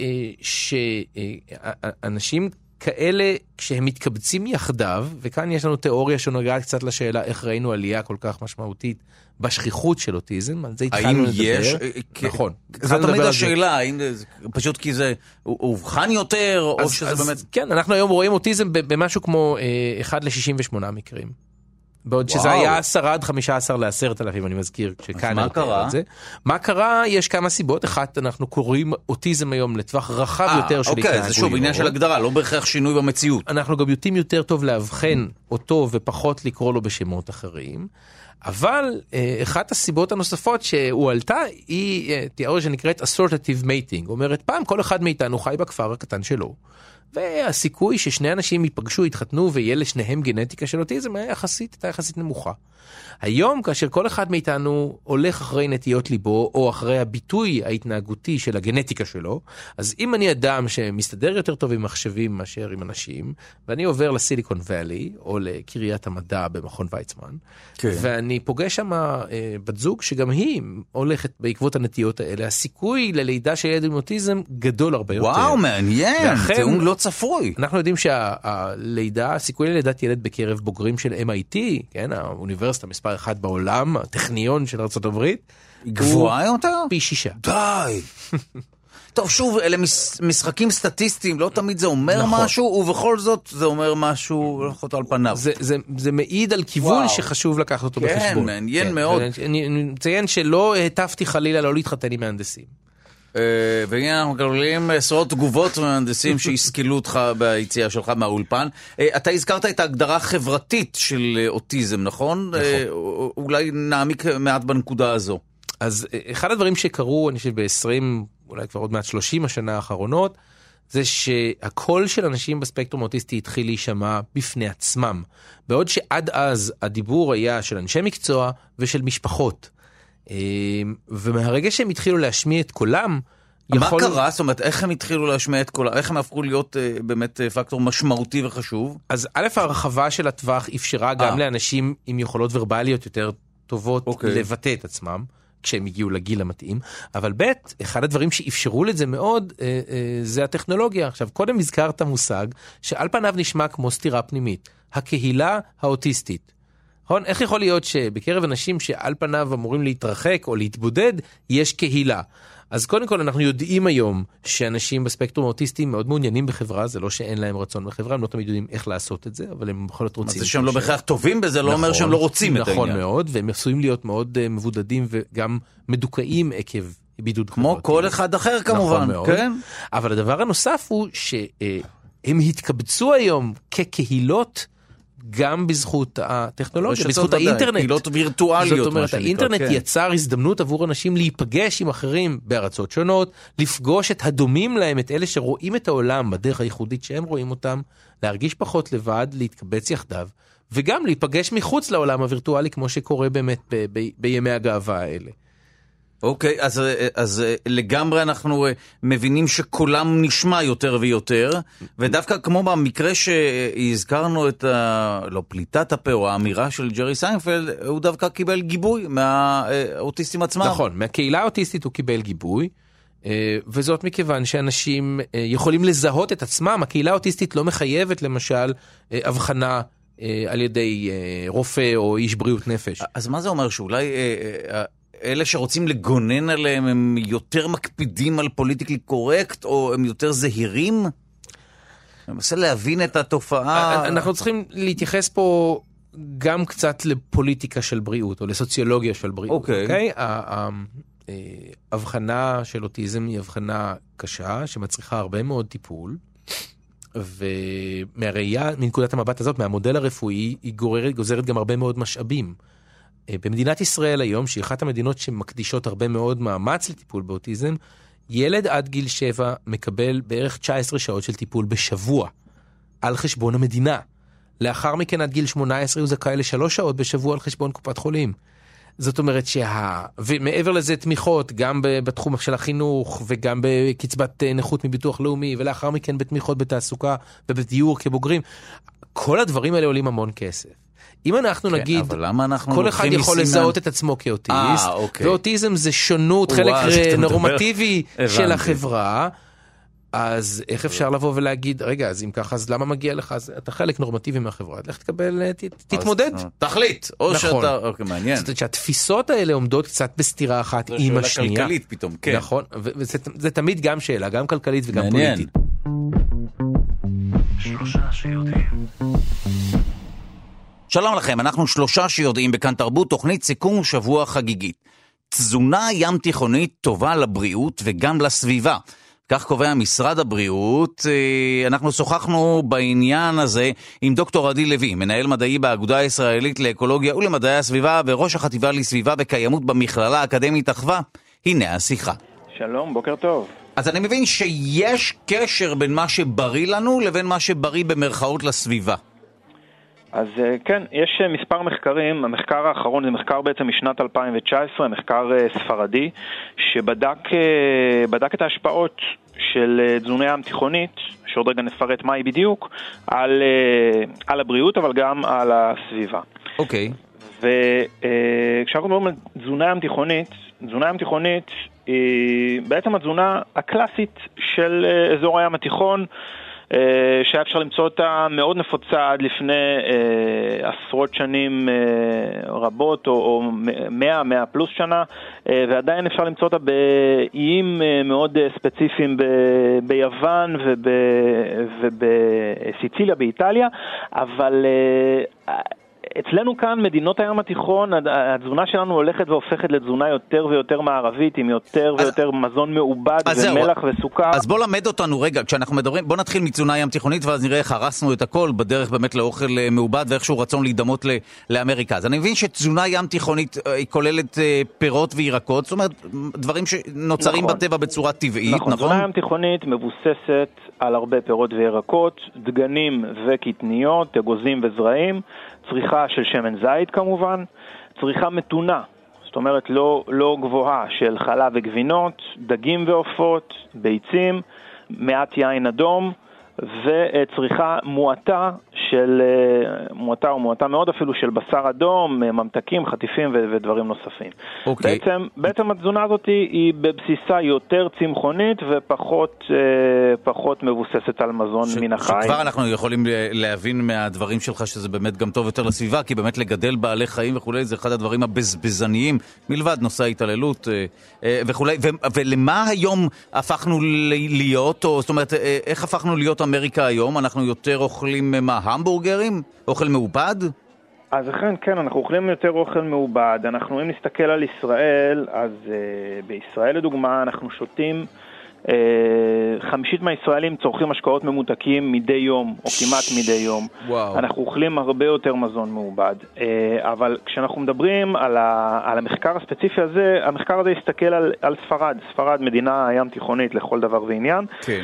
שאנשים כאלה, כשהם מתקבצים יחדיו, וכאן יש לנו תיאוריה שנוגעת קצת לשאלה איך ראינו עלייה כל כך משמעותית בשכיחות של אוטיזם, על זה התחלנו לדבר. האם יש? נכון. זו תמיד השאלה, פשוט כי זה הובחן יותר, או שזה באמת... כן, אנחנו היום רואים אוטיזם במשהו כמו אחד ל-שישים ושמונה מקרים. בעוד שזה היה עשרה עד חמישה עשר לעשרת אלפים, אני מזכיר, כשכאן... מה קרה? מה קרה? יש כמה סיבות. אחת, אנחנו קוראים אוטיזם היום לטווח רחב יותר של התנהגויות. אוקיי, זה שוב עניין של הגדרה, לא בהכרח שינוי במציאות. אנחנו גם יודעים יותר טוב להבחן אותו ופחות לקרוא לו בשמות אחרים. אבל אחת הסיבות הנוספות שהועלתה היא תיאוריה שנקראת assortative mating. אומרת, פעם כל אחד מאיתנו חי בכפר הקטן שלו, והסיכוי ששני אנשים ייפגשו, יתחתנו ויהיה לשניהם גנטיקה של אוטיזם היה יחסית, הייתה יחסית נמוכה. היום, כאשר כל אחד מאיתנו הולך אחרי נטיות ליבו, או אחרי הביטוי ההתנהגותי של הגנטיקה שלו, אז אם אני אדם שמסתדר יותר טוב עם מחשבים מאשר עם אנשים, ואני עובר לסיליקון ואלי, או לקריית המדע במכון ויצמן, כן. ואני ואני פוגש שם בת זוג שגם היא הולכת בעקבות הנטיות האלה, הסיכוי ללידה של ילד עם אוטיזם גדול הרבה יותר. וואו, מעניין, טיעון לא צפוי. אנחנו יודעים שהלידה, הסיכוי ללידת ילד בקרב בוגרים של אם איי טי, כן, האוניברסיטה מספר אחת בעולם, הטכניון של ארצות הברית, גבוהה יותר? פי שישה. די. טוב, שוב, אלה משחקים סטטיסטיים, לא תמיד זה אומר משהו, ובכל זאת זה אומר משהו, לפחות על פניו. זה מעיד על כיוון שחשוב לקחת אותו בחשבון. כן, מעניין מאוד. אני מציין שלא הטפתי חלילה לא להתחתן עם מהנדסים. והנה אנחנו מקבלים עשרות תגובות מהנדסים שהשכילו אותך ביציאה שלך מהאולפן. אתה הזכרת את ההגדרה החברתית של אוטיזם, נכון? אולי נעמיק מעט בנקודה הזו. אז אחד הדברים שקרו, אני חושב ב-עשרים, אולי כבר עוד מעט שלושים השנה האחרונות, זה שהקול של אנשים בספקטרום האוטיסטי התחיל להישמע בפני עצמם. בעוד שעד אז הדיבור היה של אנשי מקצוע ושל משפחות. ומהרגע שהם התחילו להשמיע את קולם, יכול... מה קרה? זאת אומרת, איך הם התחילו להשמיע את קולם? איך הם הפכו להיות uh, באמת uh, פקטור משמעותי וחשוב? אז א', הרחבה של הטווח אפשרה גם לאנשים עם יכולות ורבליות יותר טובות okay. לבטא את עצמם, כשהם הגיעו לגיל המתאים, אבל ב', אחד הדברים שאפשרו לזה מאוד, אה, אה, זה הטכנולוגיה. עכשיו, קודם הזכרת מושג, שעל פניו נשמע כמו סתירה פנימית, הקהילה האוטיסטית. נכון? איך יכול להיות שבקרב אנשים שעל פניו אמורים להתרחק או להתבודד, יש קהילה? אז קודם כל אנחנו יודעים היום שאנשים בספקטרום האוטיסטי מאוד מעוניינים בחברה, זה לא שאין להם רצון בחברה, הם לא תמיד יודעים איך לעשות את זה, אבל הם בכל זאת רוצים. זה שהם לא בהכרח טובים בזה, לא אומר שהם לא רוצים את העניין. נכון מאוד, והם עשויים להיות מאוד מבודדים וגם מדוכאים עקב בידוד חברתי. כמו כל אחד אחר כמובן, כן? אבל הדבר הנוסף הוא שהם התקבצו היום כקהילות, גם בזכות הטכנולוגיה, בזכות האינטרנט. קהילות וירטואליות. זאת אומרת, האינטרנט יצר הזדמנות עבור אנשים להיפגש עם אחרים בארצות שונות, לפגוש את הדומים להם, את אלה שרואים את העולם בדרך הייחודית שהם רואים אותם, להרגיש פחות לבד, להתקבץ יחדיו, וגם להיפגש מחוץ לעולם הווירטואלי, כמו שקורה באמת ב- ב- בימי הגאווה האלה. אוקיי, אז, אז לגמרי אנחנו מבינים שקולם נשמע יותר ויותר, ודווקא כמו במקרה שהזכרנו את ה... לא פליטת הפה או האמירה של ג'רי סיינפלד, הוא דווקא קיבל גיבוי מהאוטיסטים עצמם. נכון, מהקהילה האוטיסטית הוא קיבל גיבוי, וזאת מכיוון שאנשים יכולים לזהות את עצמם. הקהילה האוטיסטית לא מחייבת למשל הבחנה על ידי רופא או איש בריאות נפש. אז מה זה אומר? שאולי... אלה שרוצים לגונן עליהם הם יותר מקפידים על פוליטיקלי קורקט, או הם יותר זהירים? אני מנסה להבין את התופעה. אנחנו צריכים להתייחס פה גם קצת לפוליטיקה של בריאות, או לסוציולוגיה של בריאות. אוקיי. ההבחנה של אוטיזם היא הבחנה קשה, שמצריכה הרבה מאוד טיפול, ומהראייה, מנקודת המבט הזאת, מהמודל הרפואי, היא גוזרת גם הרבה מאוד משאבים. במדינת ישראל היום, שהיא אחת המדינות שמקדישות הרבה מאוד מאמץ לטיפול באוטיזם, ילד עד גיל שבע מקבל בערך תשע עשרה שעות של טיפול בשבוע, על חשבון המדינה. לאחר מכן עד גיל שמונה עשרה הוא זכאי לשלוש שעות בשבוע על חשבון קופת חולים. זאת אומרת שה... ומעבר לזה תמיכות, גם בתחום של החינוך, וגם בקצבת נכות מביטוח לאומי, ולאחר מכן בתמיכות בתעסוקה ובדיור כבוגרים. כל הדברים האלה עולים המון כסף. אם אנחנו כן, נגיד, אנחנו כל אחד יכול סימן... לזהות את עצמו כאוטיסט, 아, אוקיי. ואוטיזם זה שונות, חלק נורמטיבי של החברה, אז איך אפשר לבוא ולהגיד, רגע, אז אם ככה, אז למה מגיע לך? אז אתה חלק נורמטיבי מהחברה, לך תקבל, ת, תתמודד. תחליט, או נכון. שאתה, אוקיי, מעניין. זאת אומרת שהתפיסות האלה עומדות קצת בסתירה אחת עם השנייה. זו שאלה כלכלית פתאום, כן. נכון, וזה זה תמיד גם שאלה, גם כלכלית וגם מעניין. פוליטית. שלושה שיודעים. שלום לכם, אנחנו שלושה שיודעים בכאן תרבות, תוכנית סיכום שבוע חגיגית. תזונה ים תיכונית טובה לבריאות וגם לסביבה. כך קובע משרד הבריאות. אנחנו שוחחנו בעניין הזה עם דוקטור עדי לוי, מנהל מדעי באגודה הישראלית לאקולוגיה ולמדעי הסביבה וראש החטיבה לסביבה וקיימות במכללה האקדמית אחווה. הנה השיחה. שלום, בוקר טוב. אז אני מבין שיש קשר בין מה שבריא לנו לבין מה שבריא במרכאות לסביבה. אז כן, יש מספר מחקרים. המחקר האחרון זה מחקר בעצם משנת אלפיים תשע עשרה, מחקר ספרדי, שבדק בדק את ההשפעות של תזונה ים תיכונית, שעוד רגע נפרט מהי בדיוק, על, על הבריאות אבל גם על הסביבה. אוקיי. וכשאנחנו מדברים על תזונה ים תיכונית, תזונה ים תיכונית היא בעצם התזונה הקלאסית של אזור הים התיכון, שהיה אפשר למצוא אותה מאוד נפוצה עד לפני אה, עשרות שנים אה, רבות, או, או מאה, מאה פלוס שנה, אה, ועדיין אפשר למצוא אותה באיים אה, מאוד אה, ספציפיים ב, ביוון וב, ובסיציליה, באיטליה, אבל אה, אצלנו כאן, מדינות הים התיכון, התזונה שלנו הולכת והופכת לתזונה יותר ויותר מערבית, עם יותר אז, ויותר מזון מעובד ומלח זהו. וסוכר. אז בוא למד אותנו רגע, כשאנחנו מדברים, בוא נתחיל מתזונה ים תיכונית, ואז נראה איך הרסנו את הכל בדרך באמת לאוכל מעובד, ואיכשהו רצון להידמות ל- לאמריקה. אז אני מבין שתזונה ים תיכונית היא כוללת פירות וירקות, זאת אומרת, דברים שנוצרים נכון. בטבע בצורה טבעית, נכון? נכון? תזונה ים תיכונית מבוססת על הרבה פירות וירקות, דגנים וקטניות, אגוזים וזרעים, צריכה של שמן זית כמובן, צריכה מתונה, זאת אומרת לא, לא גבוהה, של חלב וגבינות, דגים ועופות, ביצים, מעט יין אדום, וצריכה מועטה של, מועטה או מועטה מאוד אפילו של בשר אדום, ממתקים, חטיפים ודברים נוספים. Okay. בעצם, בעצם התזונה הזאת היא בבסיסה יותר צמחונית ופחות פחות מבוססת על מזון ש, מן החי. שכבר אנחנו יכולים להבין מהדברים שלך שזה באמת גם טוב יותר לסביבה, כי באמת לגדל בעלי חיים וכולי זה אחד הדברים הבזבזניים, מלבד נושא ההתעללות וכולי. ו- ולמה היום הפכנו להיות, או זאת אומרת, איך הפכנו להיות אמריקה היום? אנחנו יותר אוכלים מה? המבורגרים? אוכל מעובד? אז אכן, כן, אנחנו אוכלים יותר אוכל מעובד. אנחנו, אם נסתכל על ישראל, אז uh, בישראל לדוגמה אנחנו שותים, uh, חמישית מהישראלים צורכים משקאות ממותקים מדי יום, או כמעט מדי יום. וואו. אנחנו אוכלים הרבה יותר מזון מעובד. Uh, אבל כשאנחנו מדברים על, ה, על המחקר הספציפי הזה, המחקר הזה יסתכל על, על ספרד. ספרד, מדינה ים תיכונית לכל דבר ועניין. כן.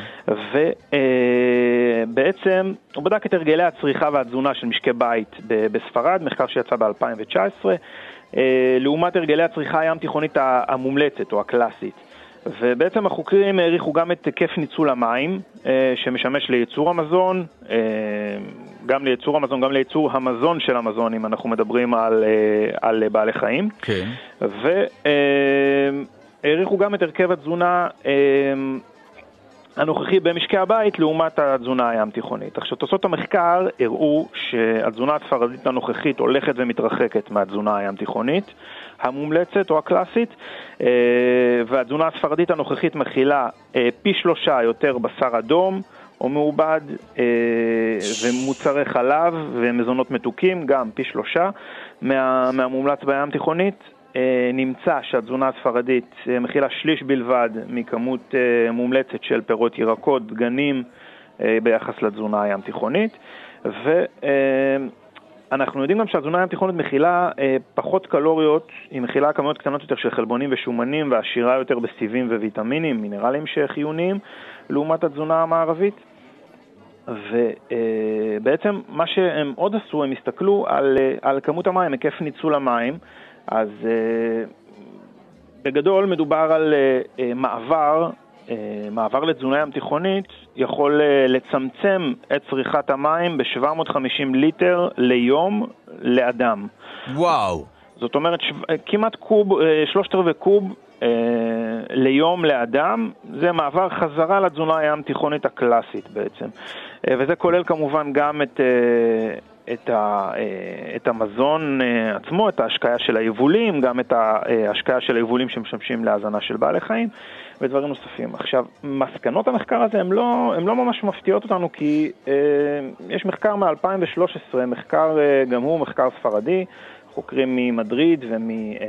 ובעצם הוא בדק את הרגלי הצריכה והתזונה של משקי בית בספרד, מחקר שיצא ב-אלפיים תשע עשרה, לעומת הרגלי הצריכה הים תיכונית המומלצת או הקלאסית. ובעצם החוקרים העריכו גם את היקף ניצול המים, שמשמש לייצור המזון, גם לייצור המזון, גם לייצור המזון של המזון, אם אנחנו מדברים על, על בעלי חיים. כן. והעריכו גם את הרכב התזונה הנוכחי במשקי הבית לעומת התזונה הים תיכונית. עכשיו, תוצאות המחקר הראו שהתזונה הספרדית הנוכחית הולכת ומתרחקת מהתזונה הים תיכונית המומלצת או הקלאסית, והתזונה הספרדית הנוכחית מכילה פי שלושה יותר בשר אדום או מעובד, ומוצרי חלב ומזונות מתוקים, גם פי שלושה מה, מהמומלץ בים תיכונית. נמצא שהתזונה הספרדית מכילה שליש בלבד מכמות מומלצת של פירות ירקות, דגנים, ביחס לתזונה הים תיכונית. ואנחנו יודעים גם שהתזונה הים תיכונית מכילה פחות קלוריות, היא מכילה כמויות קטנות יותר של חלבונים ושומנים, ועשירה יותר בסיבים וויטמינים, מינרלים שחיוניים, לעומת התזונה המערבית. ובעצם מה שהם עוד עשו, הם הסתכלו על, על כמות המים, היקף ניצול המים. אז uh, בגדול מדובר על uh, מעבר, uh, מעבר לתזונה ים תיכונית יכול uh, לצמצם את צריכת המים ב-שבע מאות וחמישים ליטר ליום לאדם. וואו. זאת אומרת ש... כמעט קוב, uh, שלושת רבעי קוב uh, ליום לאדם, זה מעבר חזרה לתזונה ים תיכונית הקלאסית בעצם. Uh, וזה כולל כמובן גם את... Uh, את, ה, את המזון עצמו, את ההשקיה של היבולים, גם את ההשקיה של היבולים שמשמשים להזנה של בעלי חיים ודברים נוספים. עכשיו, מסקנות המחקר הזה הם לא, הם לא ממש מפתיעות אותנו, כי אה, יש מחקר מ-אלפיים ושלוש עשרה, מחקר אה, גם הוא מחקר ספרדי, חוקרים ממדריד ומהאיים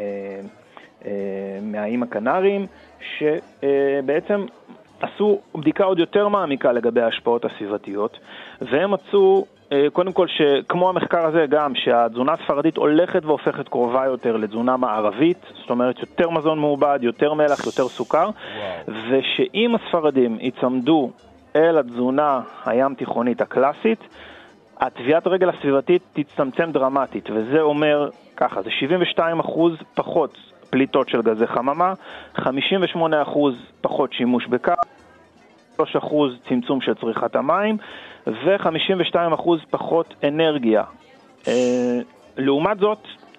אה, הקנריים, שבעצם עשו בדיקה עוד יותר מעמיקה לגבי ההשפעות הסביבתיות, והם מצאו קודם כל שכמו המחקר הזה גם, שהתזונה הספרדית הולכת והופכת קרובה יותר לתזונה מערבית, זאת אומרת יותר מזון מעובד, יותר מלח, יותר סוכר, וואו. ושאם הספרדים יצמדו אל התזונה הים תיכונית הקלאסית, התביעת הרגל הסביבתית תצטמצם דרמטית, וזה אומר ככה, זה שבעים ושתיים אחוז פחות פליטות של גזי חממה, חמישים ושמונה אחוז פחות שימוש בקר, שלושה אחוז צמצום של צריכת המים, ו-חמישים ושתיים אחוז פחות אנרגיה. לעומת זאת,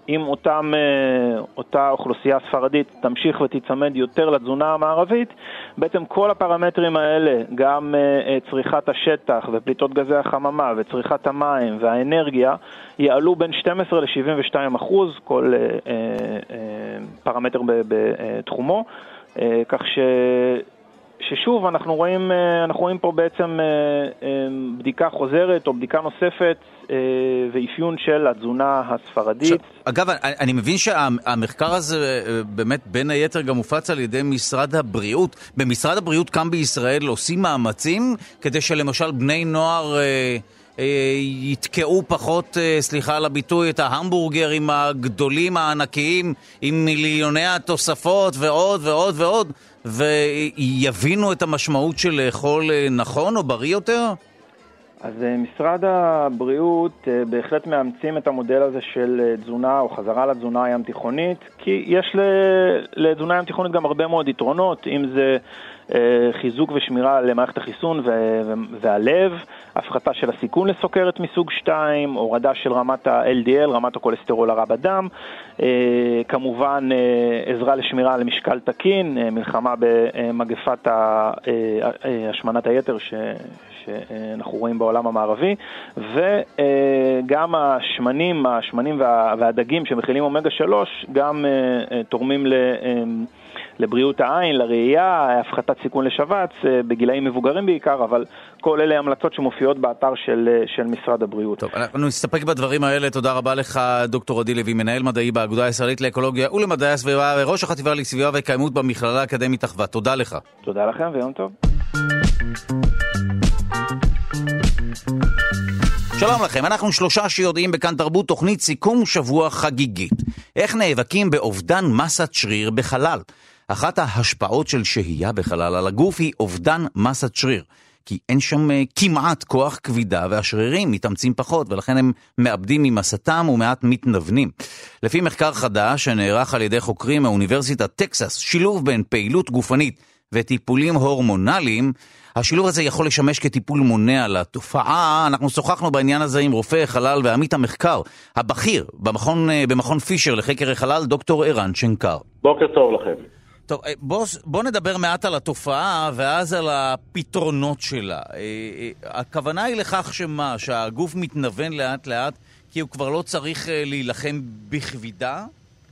אם אותם, אותה אוכלוסייה ספרדית תמשיך ותצמד יותר לתזונה המערבית, בעצם כל הפרמטרים האלה, גם צריכת השטח ופליטות גזי החממה וצריכת המים והאנרגיה, יעלו בין שתים עשרה ל-שבעים ושתיים אחוז, כל פרמטר בתחומו, כך ש... ששוב אנחנו רואים, אנחנו רואים פה בעצם בדיקה חוזרת או בדיקה נוספת ואפיון של התזונה הספרדית. אגב, אני מבין שהמחקר הזה באמת בין היתר גם מופץ על ידי משרד הבריאות. במשרד הבריאות כאן בישראל עושים מאמצים כדי שלמשל בני נוער יתקעו פחות, סליחה על הביטוי, את ההמבורגרים הגדולים הענקיים עם מיליוני התוספות ועוד ועוד ועוד, ויבינו את המשמעות של לאכול נכון או בריא יותר? אז משרד הבריאות בהחלט מאמצים את המודל הזה של תזונה או חזרה לתזונה הים תיכונית, כי יש לתזונה הים תיכונית גם הרבה מאוד יתרונות, אם זה חיזוק ושמירה למערכת החיסון והלב, הפחתה של הסיכון לסוכרת מסוג שתיים, הורדה של רמת ה-אל די אל, רמת הכולסטרול הרע בדם, כמובן עזרה לשמירה על משקל תקין, מלחמה במגפת השמנת היתר ש... שאנחנו רואים בעולם המערבי, וגם השמנים, השמנים והדגים שמכילים אומגה שלוש, גם תורמים ל... לבריאות העין, לראייה, הפחתת סיכון לשבץ, בגילאים מבוגרים בעיקר, אבל כל אלה המלצות שמופיעות באתר של, של משרד הבריאות. טוב, אנחנו נסתפק בדברים האלה. תודה רבה לך, דוקטור עדי לוי, מנהל מדעי באגודה הישראלית לאקולוגיה ולמדעי הסביבה, וראש החטיבה לסביבה וקיימות במכללה האקדמית אחווה. תודה לך. תודה לכם ויום טוב. שלום לכם, אנחנו שלושה שיודעים בכאן תרבות, תוכנית סיכום שבוע חגיגית. איך נאבקים באובדן מסת שריר בחלל? אחת ההשפעות של שהייה בחלל על הגוף היא אובדן מסת שריר, כי אין שם כמעט כוח כבידה והשרירים מתאמצים פחות, ולכן הם מאבדים ממסתם ומעט מתנוונים. לפי מחקר חדש שנערך על ידי חוקרים מאוניברסיטת טקסס, שילוב בין פעילות גופנית וטיפולים הורמונליים, השילוב הזה יכול לשמש כטיפול מונע לתופעה. אנחנו שוחחנו בעניין הזה עם רופא חלל ועמית המחקר הבכיר במכון, במכון פישר לחקר החלל, דוקטור ערן שנקר. בוקר טוב לכם. טוב, בוא, בוא נדבר מעט על התופעה ואז על הפתרונות שלה. הכוונה היא לכך שמה, שהגוף מתנוון לאט לאט כי הוא כבר לא צריך להילחם בכבידה?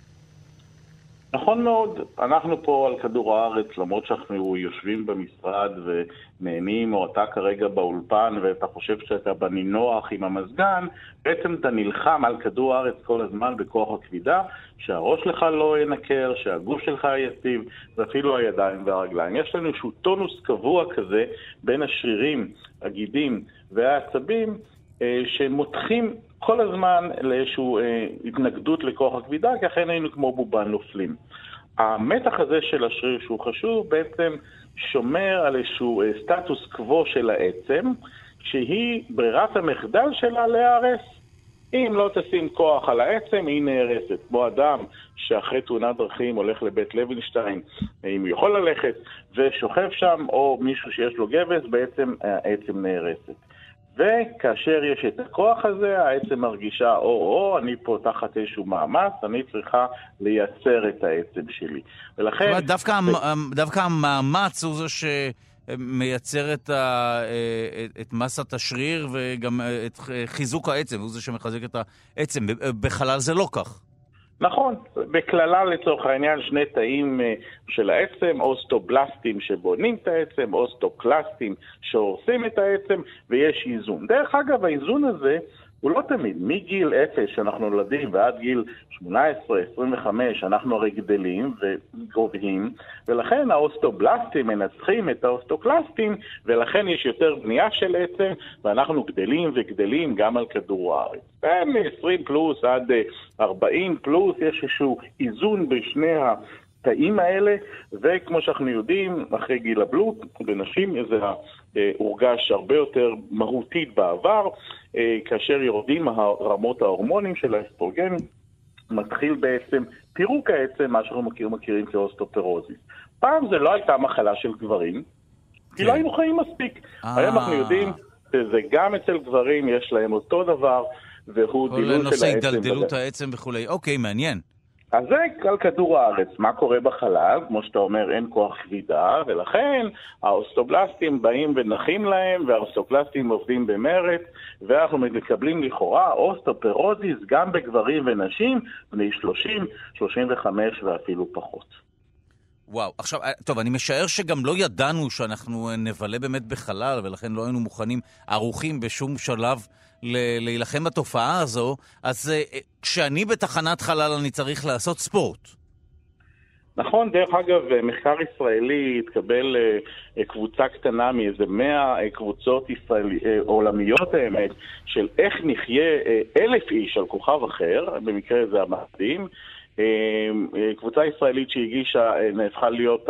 נכון מאוד, אנחנו פה על כדור הארץ, למרות שאנחנו יושבים במשרד ונהנים, או אתה כרגע באולפן ואתה חושב שאתה בנינוח עם המזגן, בעצם אתה נלחם על כדור הארץ כל הזמן בכוח הכבידה, שהראש שלך לא ינקר, שהגוף שלך יציב, ואפילו הידיים והרגליים. יש לנו איזשהו טונוס קבוע כזה בין השרירים, הגידים והעצבים, שמותחים כל הזמן לאיזשהו אה, התנגדות לכוח הכבידה, כי אחרי היינו כמו בובן נופלים. המתח הזה של השריר שהוא חשוב בעצם שומר על איזשהו אה, סטטוס קוו של העצם, שהיא ברירת המחדל שלה להיהרס. אם לא תשים כוח על העצם, היא נהרסת. בו אדם שאחרי תאונת דרכים הולך לבית לוינשטיין, אם הוא יכול ללכת, ושוכב שם, או מישהו שיש לו גבס, בעצם העצם נהרסת. וכאשר יש את הכוח הזה, העצם מרגישה, או, או, אני פה תחת איזשהו מאמץ, אני צריכה לייצר את העצם שלי. ולכן... זאת אומרת, דווקא, ב... דווקא המאמץ הוא זה שמייצר את, ה... את מסת השריר וגם את חיזוק העצם, הוא זה שמחזק את העצם. בחלל זה לא כך. נכון, בכללה לצורך העניין שני תאים של העצם, אוסטובלסטים שבונים את העצם, אוסטוקלסטים שהורסים את העצם, ויש איזון. דרך אגב, האיזון הזה הוא לא תמיד, מגיל אפס שאנחנו נולדים ועד גיל שמונה עשרה עשרים וחמש אנחנו הרי גדלים וגובהים, ולכן האוסטובלסטים מנצחים את האוסטוקלסטים, ולכן יש יותר בנייה של עצם, ואנחנו גדלים וגדלים גם על כדור הארץ. בין עשרים פלוס עד ארבעים פלוס יש איזשהו איזון בשני התאים האלה, וכמו שאנחנו יודעים, אחרי גיל הבלוט, בנשים זה הורגש הרבה יותר מהותית בעבר, כאשר יורדים רמות ההורמונים של האסטרוגן, מתחיל בעצם פירוק העצם, מה שאנחנו מכיר, מכירים כאוסטופרוזיס. פעם זה לא הייתה מחלה של גברים, כי לא היינו חיים מספיק. היום אנחנו יודעים שזה גם אצל גברים, יש להם אותו דבר, והוא דילול של העצם. כל נושא דלדלות העצם וכולי. אוקיי, מעניין. אז זה על כדור הארץ, מה קורה בחלל, כמו שאתה אומר, אין כוח כבידה, ולכן האוסטובלסטים באים ונחים להם, והאוסטוקלסטים עובדים במרץ, ואנחנו מקבלים לכאורה אוסטופרוזיס גם בגברים ונשים, בני שלושים, שלושים וחמש ואפילו פחות. וואו, עכשיו, טוב, אני משער שגם לא ידענו שאנחנו נבלה באמת בחלל, ולכן לא היינו מוכנים, ערוכים בשום שלב ל- להילחם בתופעה הזו, אז uh, כשאני בתחנת חלל אני צריך לעשות ספורט. נכון, דרך אגב, מחקר ישראלי התקבל uh, קבוצה קטנה מאיזה מאה קבוצות ישראלי, uh, עולמיות האמת, של איך נחיה uh, אלף איש על כוכב אחר, במקרה זה המאדים, קבוצה ישראלית שהגישה נהפכה להיות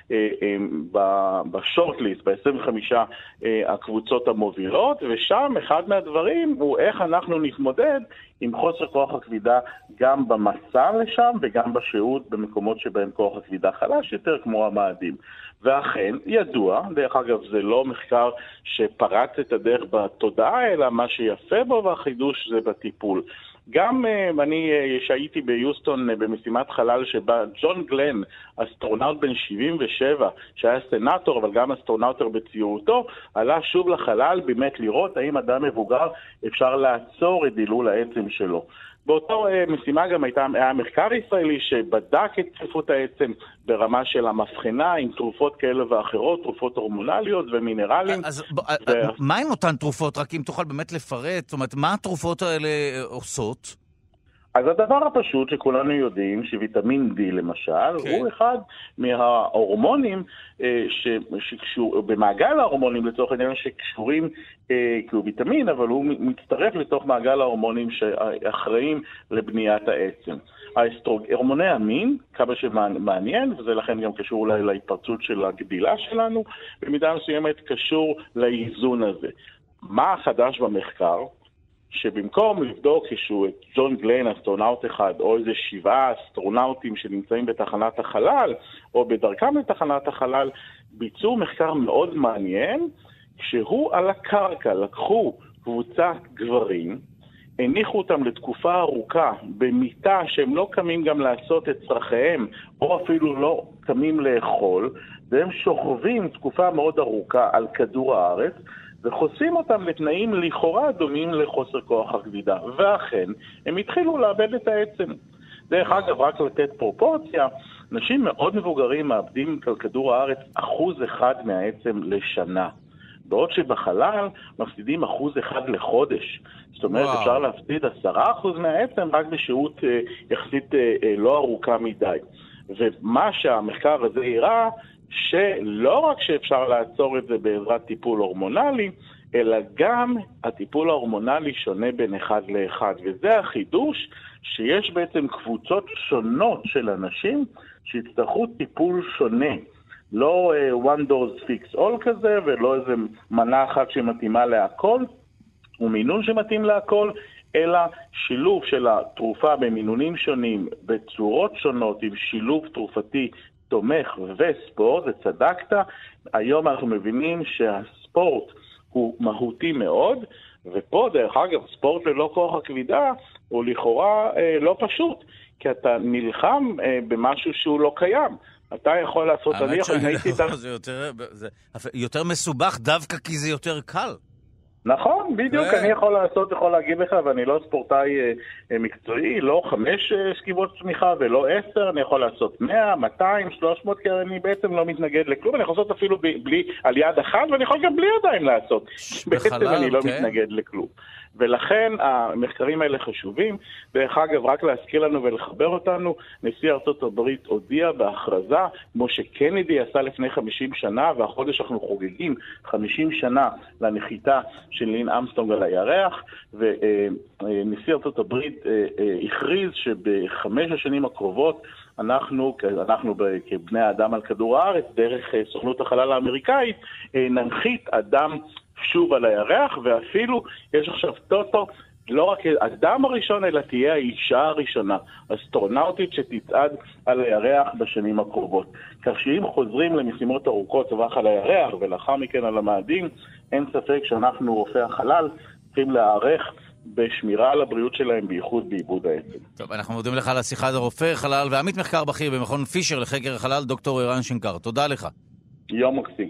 בשורטליסט, ב-עשרים וחמש הקבוצות המובילות, ושם אחד מהדברים הוא איך אנחנו נתמודד עם חוסר כוח הכבידה גם במסע לשם וגם בשהות במקומות שבהם כוח הכבידה חלש יותר כמו המאדים. ואכן ידוע, דרך אגב זה לא מחקר שפרץ את הדרך בתודעה, אלא מה שיפה בו והחידוש זה בטיפול. גם uh, אני uh, שהייתי ביוסטון uh, במשימת חלל שבה ג'ון גלן, אסטרונאוט בן שבעים ושבע, שהיה סנאטור אבל גם אסטרונאוטר בציורותו, עלה שוב לחלל באמת לראות האם אדם מבוגר אפשר לעצור את דילול העצם שלו. באותו uh, משימה גם הייתה, היה מחקר ישראלי שבדק את צפיפות העצם ברמה של המבחנה עם תרופות כאלה ואחרות, תרופות הורמונליות ומינרלים. אז ו... מה עם אותן תרופות? רק אם תוכל באמת לפרט, זאת אומרת, מה התרופות האלה עושות? אז הדבר הפשוט שכולנו יודעים, שוויטמין D למשל, okay. הוא אחד מההורמונים, שקשור, במעגל ההורמונים לצורך העניין שקשורים, כי הוא ויטמין, אבל הוא מצטרף לתוך מעגל ההורמונים שאחראים לבניית העצם. ההורמוני המין, כמה שמעניין, וזה לכן גם קשור אולי להתפרצות של הגדילה שלנו, במידה מסוימת קשור לאיזון הזה. מה החדש במחקר? שבמקום לבדוק איזשהו את ג'ון גלן, אסטרונאוט אחד, או איזה שבעה אסטרונאוטים שנמצאים בתחנת החלל, או בדרכם לתחנת החלל, ביצעו מחקר מאוד מעניין, כשהוא על הקרקע לקחו קבוצת גברים, הניחו אותם לתקופה ארוכה במיטה שהם לא קמים גם לעשות את צרכיהם, או אפילו לא קמים לאכול, והם שוכבים תקופה מאוד ארוכה על כדור הארץ, וחושפים אותם לתנאים לכאורה דומים לחוסר כוח הכבידה. ואכן, הם התחילו לאבד את העצם. דרך אגב, רק לתת פרופורציה, נשים מאוד מבוגרים מאבדים על כדור הארץ אחוז אחד מהעצם לשנה. בעוד שבחלל מפסידים אחוז אחד לחודש. זאת אומרת, וואו. אפשר להפסיד עשרה אחוז מהעצם רק בשהות אה, יחסית אה, אה, לא ארוכה מדי. ומה שהמחקר הזה הראה, שלא רק שאפשר לעצור את זה בעזרת טיפול הורמונלי, אלא גם הטיפול ההורמונלי שונה בין אחד לאחד. וזה החידוש שיש בעצם קבוצות שונות של אנשים שיצטרכו טיפול שונה. לא uh, one dose fix all כזה, ולא איזה מנה אחת שמתאימה להכל, ומינון שמתאים להכל, אלא שילוב של התרופה במינונים שונים, בצורות שונות, עם שילוב תרופתי תומך וספורט, זה צדקת. היום אנחנו מבינים שהספורט הוא מהותי מאוד, ופה דרך אגב, ספורט ללא כוח הכבידה הוא לכאורה אה, לא פשוט, כי אתה נלחם אה, במשהו שהוא לא קיים. אתה יכול לעשות, אני יכול, הייתי... זה יותר, זה יותר מסובך דווקא כי זה יותר קל. נכון, בדיוק, אני יכול לעשות, יכול להגיד לך, ואני לא ספורטאי מקצועי, לא חמש שכיבות צמיחה ולא עשר, אני יכול לעשות מאה, מאתיים, שלוש מאות, כי אני בעצם לא מתנגד לכלום, אני יכול לעשות אפילו בלי, על יד אחת, ואני יכול גם בלי ידיים לעשות. בעצם אני לא מתנגד לכלום. ולכן המחקרים האלה חשובים. דרך אגב, רק להזכיר לנו ולחבר אותנו, נשיא ארצות הברית הודיע בהכרזה, כמו שקנדי עשה לפני חמישים שנה, והחודש אנחנו חוגגים חמישים שנה לנחיתה של לין אמסטרונג על הירח, ונשיא ארצות הברית הכריז שבחמש השנים הקרובות אנחנו, אנחנו כבני האדם על כדור הארץ, דרך סוכנות החלל האמריקאית, ננחית אדם שוב על הירח, ואפילו יש עכשיו טוטו, לא רק האדם הראשון, אלא תהיה האישה הראשונה, אסטרונאוטית שתצעד על הירח בשנים הקרובות. כך שאם חוזרים למשימות ארוכות טווח על הירח, ולאחר מכן על המאדים, אין ספק שאנחנו רופאי החלל צריכים להערך בשמירה על הבריאות שלהם, בייחוד בעיבוד העצם. טוב, אנחנו מודים לך על השיחה על הרופא חלל ועמית מחקר בכיר במכון פישר לחקר החלל, דוקטור ערן שנקר. תודה לך. יום מקסים.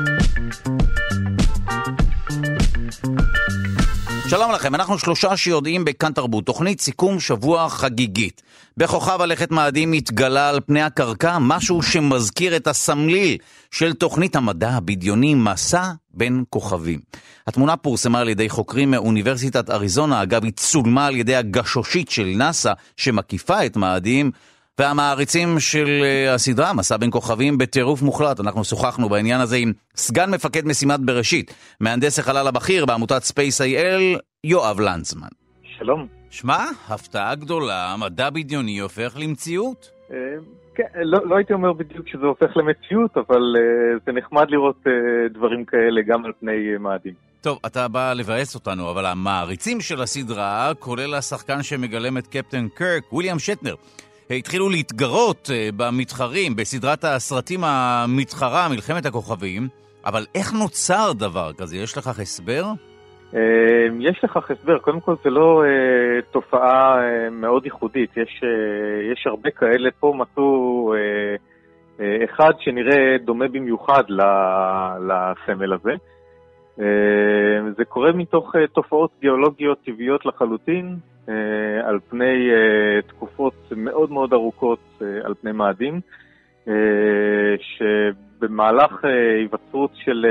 שלום לכם, אנחנו שלושה שיודעים בכאן תרבות, תוכנית סיכום שבוע חגיגית. בכוכב הלכת מאדים מתגלה על פני הקרקע משהו שמזכיר את הסמליל של תוכנית המדע הבדיוני מסע בין כוכבים. התמונה פורסמה על ידי חוקרים מאוניברסיטת אריזונה, אגב היא צולמה על ידי הגשושית של נאסא שמקיפה את מאדים, והמעריצים של הסדרה מסע בין כוכבים בטירוף מוחלט. אנחנו שוחחנו בעניין הזה עם סגן מפקד משימת בראשית, מהנדס החלל הבכיר בעמותת ספייס איי אל, יואב לנצמן. שלום. שמע, הפתעה גדולה, מדע בדיוני הופך למציאות? כן, לא, לא הייתי אומר בדיוק שזה הופך למציאות, אבל זה נחמד לראות דברים כאלה גם על פני מאדים. טוב, אתה בא לבאס אותנו, אבל המעריצים של הסדרה, כולל השחקן שמגלם את קפטן קרק, וויליאם שטנר, התחילו להתגרות במתחרים, בסדרת הסרטים המתחרה, מלחמת הכוכבים, אבל איך נוצר דבר כזה? יש לכך הסבר? יש לכך הסבר. קודם כל זה לא תופעה מאוד ייחודית. יש, יש הרבה כאלה. פה מצאו אחד שנראה דומה במיוחד לסמל הזה. זה קורה מתוך תופעות גיאולוגיות טבעיות לחלוטין, על פני תקופות מאוד מאוד ארוכות על פני מאדים, שבמהלך היווצרות של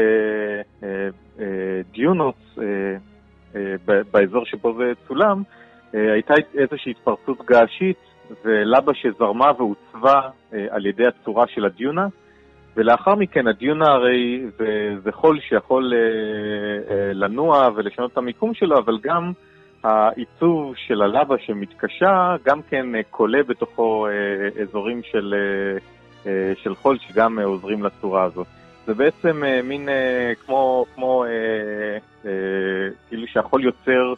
דיונות באזור שבו זה צולם, הייתה איזושהי התפרצות געשית ולבה שזרמה ועוצבה על ידי הצורה של הדיונה, ולאחר מכן הדיונה הרי זה, זה חול שיכול לנוע ולשנות את המיקום שלו, אבל גם העיצוב של הלבה שמתקשה גם כן קולה בתוכו אזורים של, של חול שגם עוזרים לצורה הזאת. זה בעצם מין כמו, כמו כאילו שהחול יוצר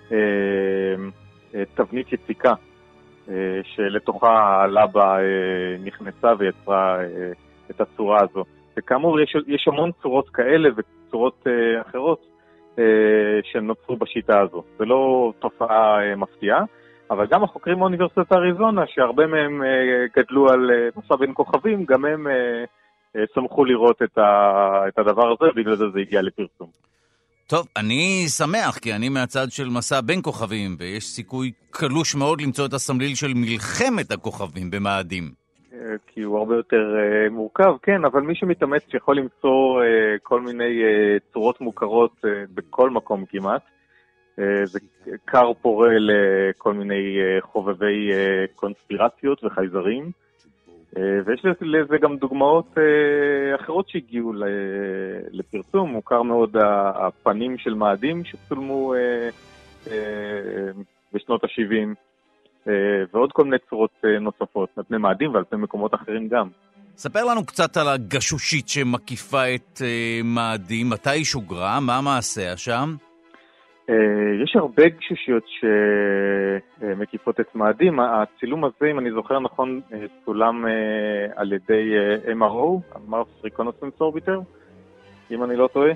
תבנית יציקה שלתוכה הלבה נכנסה ויצרה את הצורה הזו. וכאמור יש, יש המון צורות כאלה וצורות אחרות שנוצרו בשיטה הזו. זה לא תופעה מפתיעה, אבל גם החוקרים מאוניברסיטת אריזונה, שהרבה מהם גדלו על מסע בין כוכבים, גם הם שמחו לראות את הדבר הזה, בגלל זה זה הגיע לפרסום. טוב, אני שמח, כי אני מהצד של מסע בין כוכבים, ויש סיכוי קלוש מאוד למצוא את הסמליל של מלחמת הכוכבים במאדים. כי הוא הרבה יותר uh, מורכב, כן, אבל מי שמתאמץ יכול למצוא uh, כל מיני uh, צורות מוכרות uh, בכל מקום כמעט. Uh, זה קר פורה לכל מיני uh, חובבי uh, קונספירציות וחייזרים, uh, ויש לזה גם דוגמאות uh, אחרות שהגיעו ל- לפרסום. מוכר מאוד הפנים של מאדים שצולמו uh, uh, בשנות ה-שבעים, ועוד כל מיני צורות נוספות, על פני מאדים ועל פני מקומות אחרים גם. ספר לנו קצת על הגשושית שמקיפה את מאדים, מתי היא שוגרה, מה מעשה שם? יש הרבה גשושיות שמקיפות את מאדים. הצילום הזה, אם אני זוכר נכון, צולם על ידי אם אר או, Mars Reconnaissance Orbiter, אם אני לא טועה,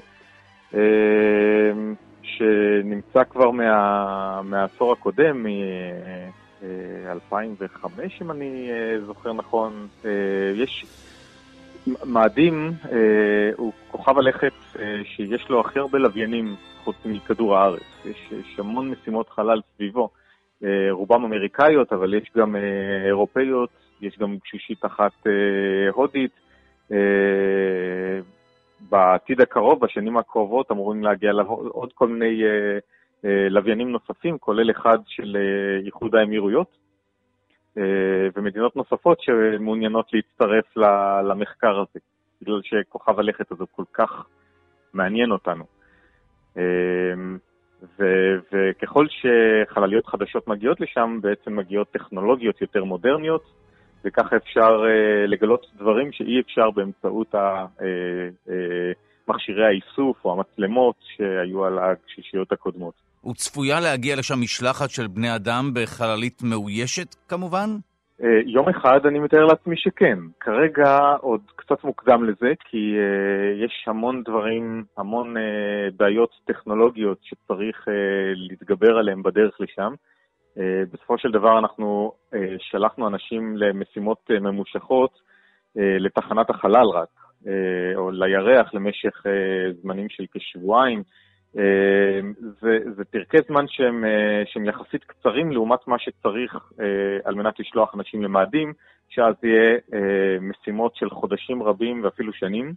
שנמצא כבר מה, מהעשור הקודם, אלפיים וחמש אם אני זוכר נכון. יש מאדים, הוא כוכב הלכת שיש לו הכי הרבה לוויינים חוץ מכדור הארץ. יש, יש המון משימות חלל סביבו, רובם אמריקאיות, אבל יש גם אירופאיות, יש גם גשושית אחת הודית. בעתיד הקרוב, בשנים הקרובות, אמורים להגיע עוד כל מיני לוויינים נוספים, כולל אחד של איחוד האמירויות, ומדינות נוספות שמעוניינות להצטרף למחקר הזה, בגלל שכוכב הלכת הזה כל כך מעניין אותנו. וככל שחלליות חדשות מגיעות לשם, בעצם מגיעות טכנולוגיות יותר מודרניות, וככה אפשר לגלות דברים שאי אפשר באמצעות מכשירי האיסוף או המצלמות שהיו על הגשושיות הקודמות. וצפויה להגיע לשם משלחת של בני אדם בחללית מאוישת כמובן? יום אחד אני מתאר לעצמי שכן. כרגע עוד קצת מוקדם לזה, כי uh, יש המון דברים, המון uh, בעיות טכנולוגיות שצריך uh, להתגבר עליהם בדרך לשם. Uh, בסופו של דבר אנחנו uh, שלחנו אנשים למשימות uh, ממושכות uh, לתחנת החלל רק, uh, או לירח למשך uh, זמנים של כשבועיים. זה, זה פרקי זמן שהם, שהם יחסית קצרים לעומת מה שצריך על מנת לשלוח אנשים למאדים, שאז יהיה משימות של חודשים רבים ואפילו שנים,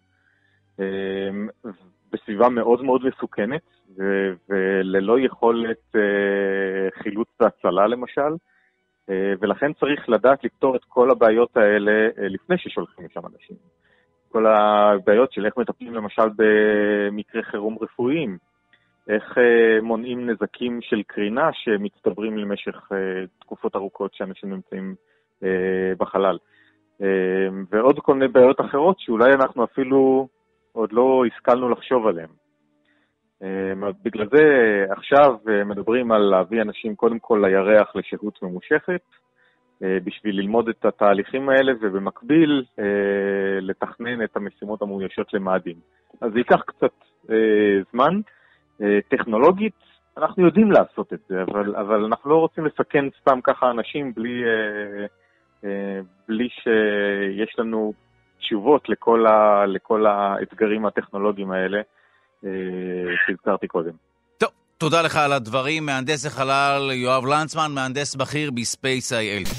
בסביבה מאוד מאוד מסוכנת, וללא יכולת חילוץ והצלה למשל, ולכן צריך לדעת לפתור את כל הבעיות האלה לפני ששולחים לשם אנשים. כל הבעיות של איך מטפלים למשל במקרי חירום רפואיים, איך uh, מונעים נזקים של קרינה שמצטברים למשך uh, תקופות ארוכות שאנשים נמצאים uh, בחלל. Uh, ועוד כל מיני בעיות אחרות שאולי אנחנו אפילו עוד לא השכלנו לחשוב עליהן. Uh, בגלל זה עכשיו uh, מדברים על להביא אנשים קודם כל לירח לשהות ממושכת, uh, בשביל ללמוד את התהליכים האלה ובמקביל uh, לתכנן את המשימות המאוישות למאדים. אז זה ייקח קצת uh, זמן. טכנולוגית, אנחנו יודעים לעשות את זה, אבל, אבל אנחנו לא רוצים לסכן סתם ככה אנשים בלי, בלי שיש לנו תשובות לכל, ה, לכל האתגרים הטכנולוגיים האלה שהזכרתי קודם. טוב, תודה לך על הדברים. מהנדס החלל יואב לנצמן, מהנדס בכיר בספייס איי אל.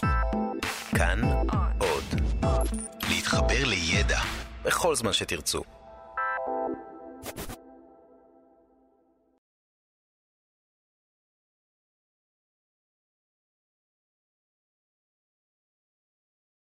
כאן עוד. להתחבר לידע בכל זמן שתרצו.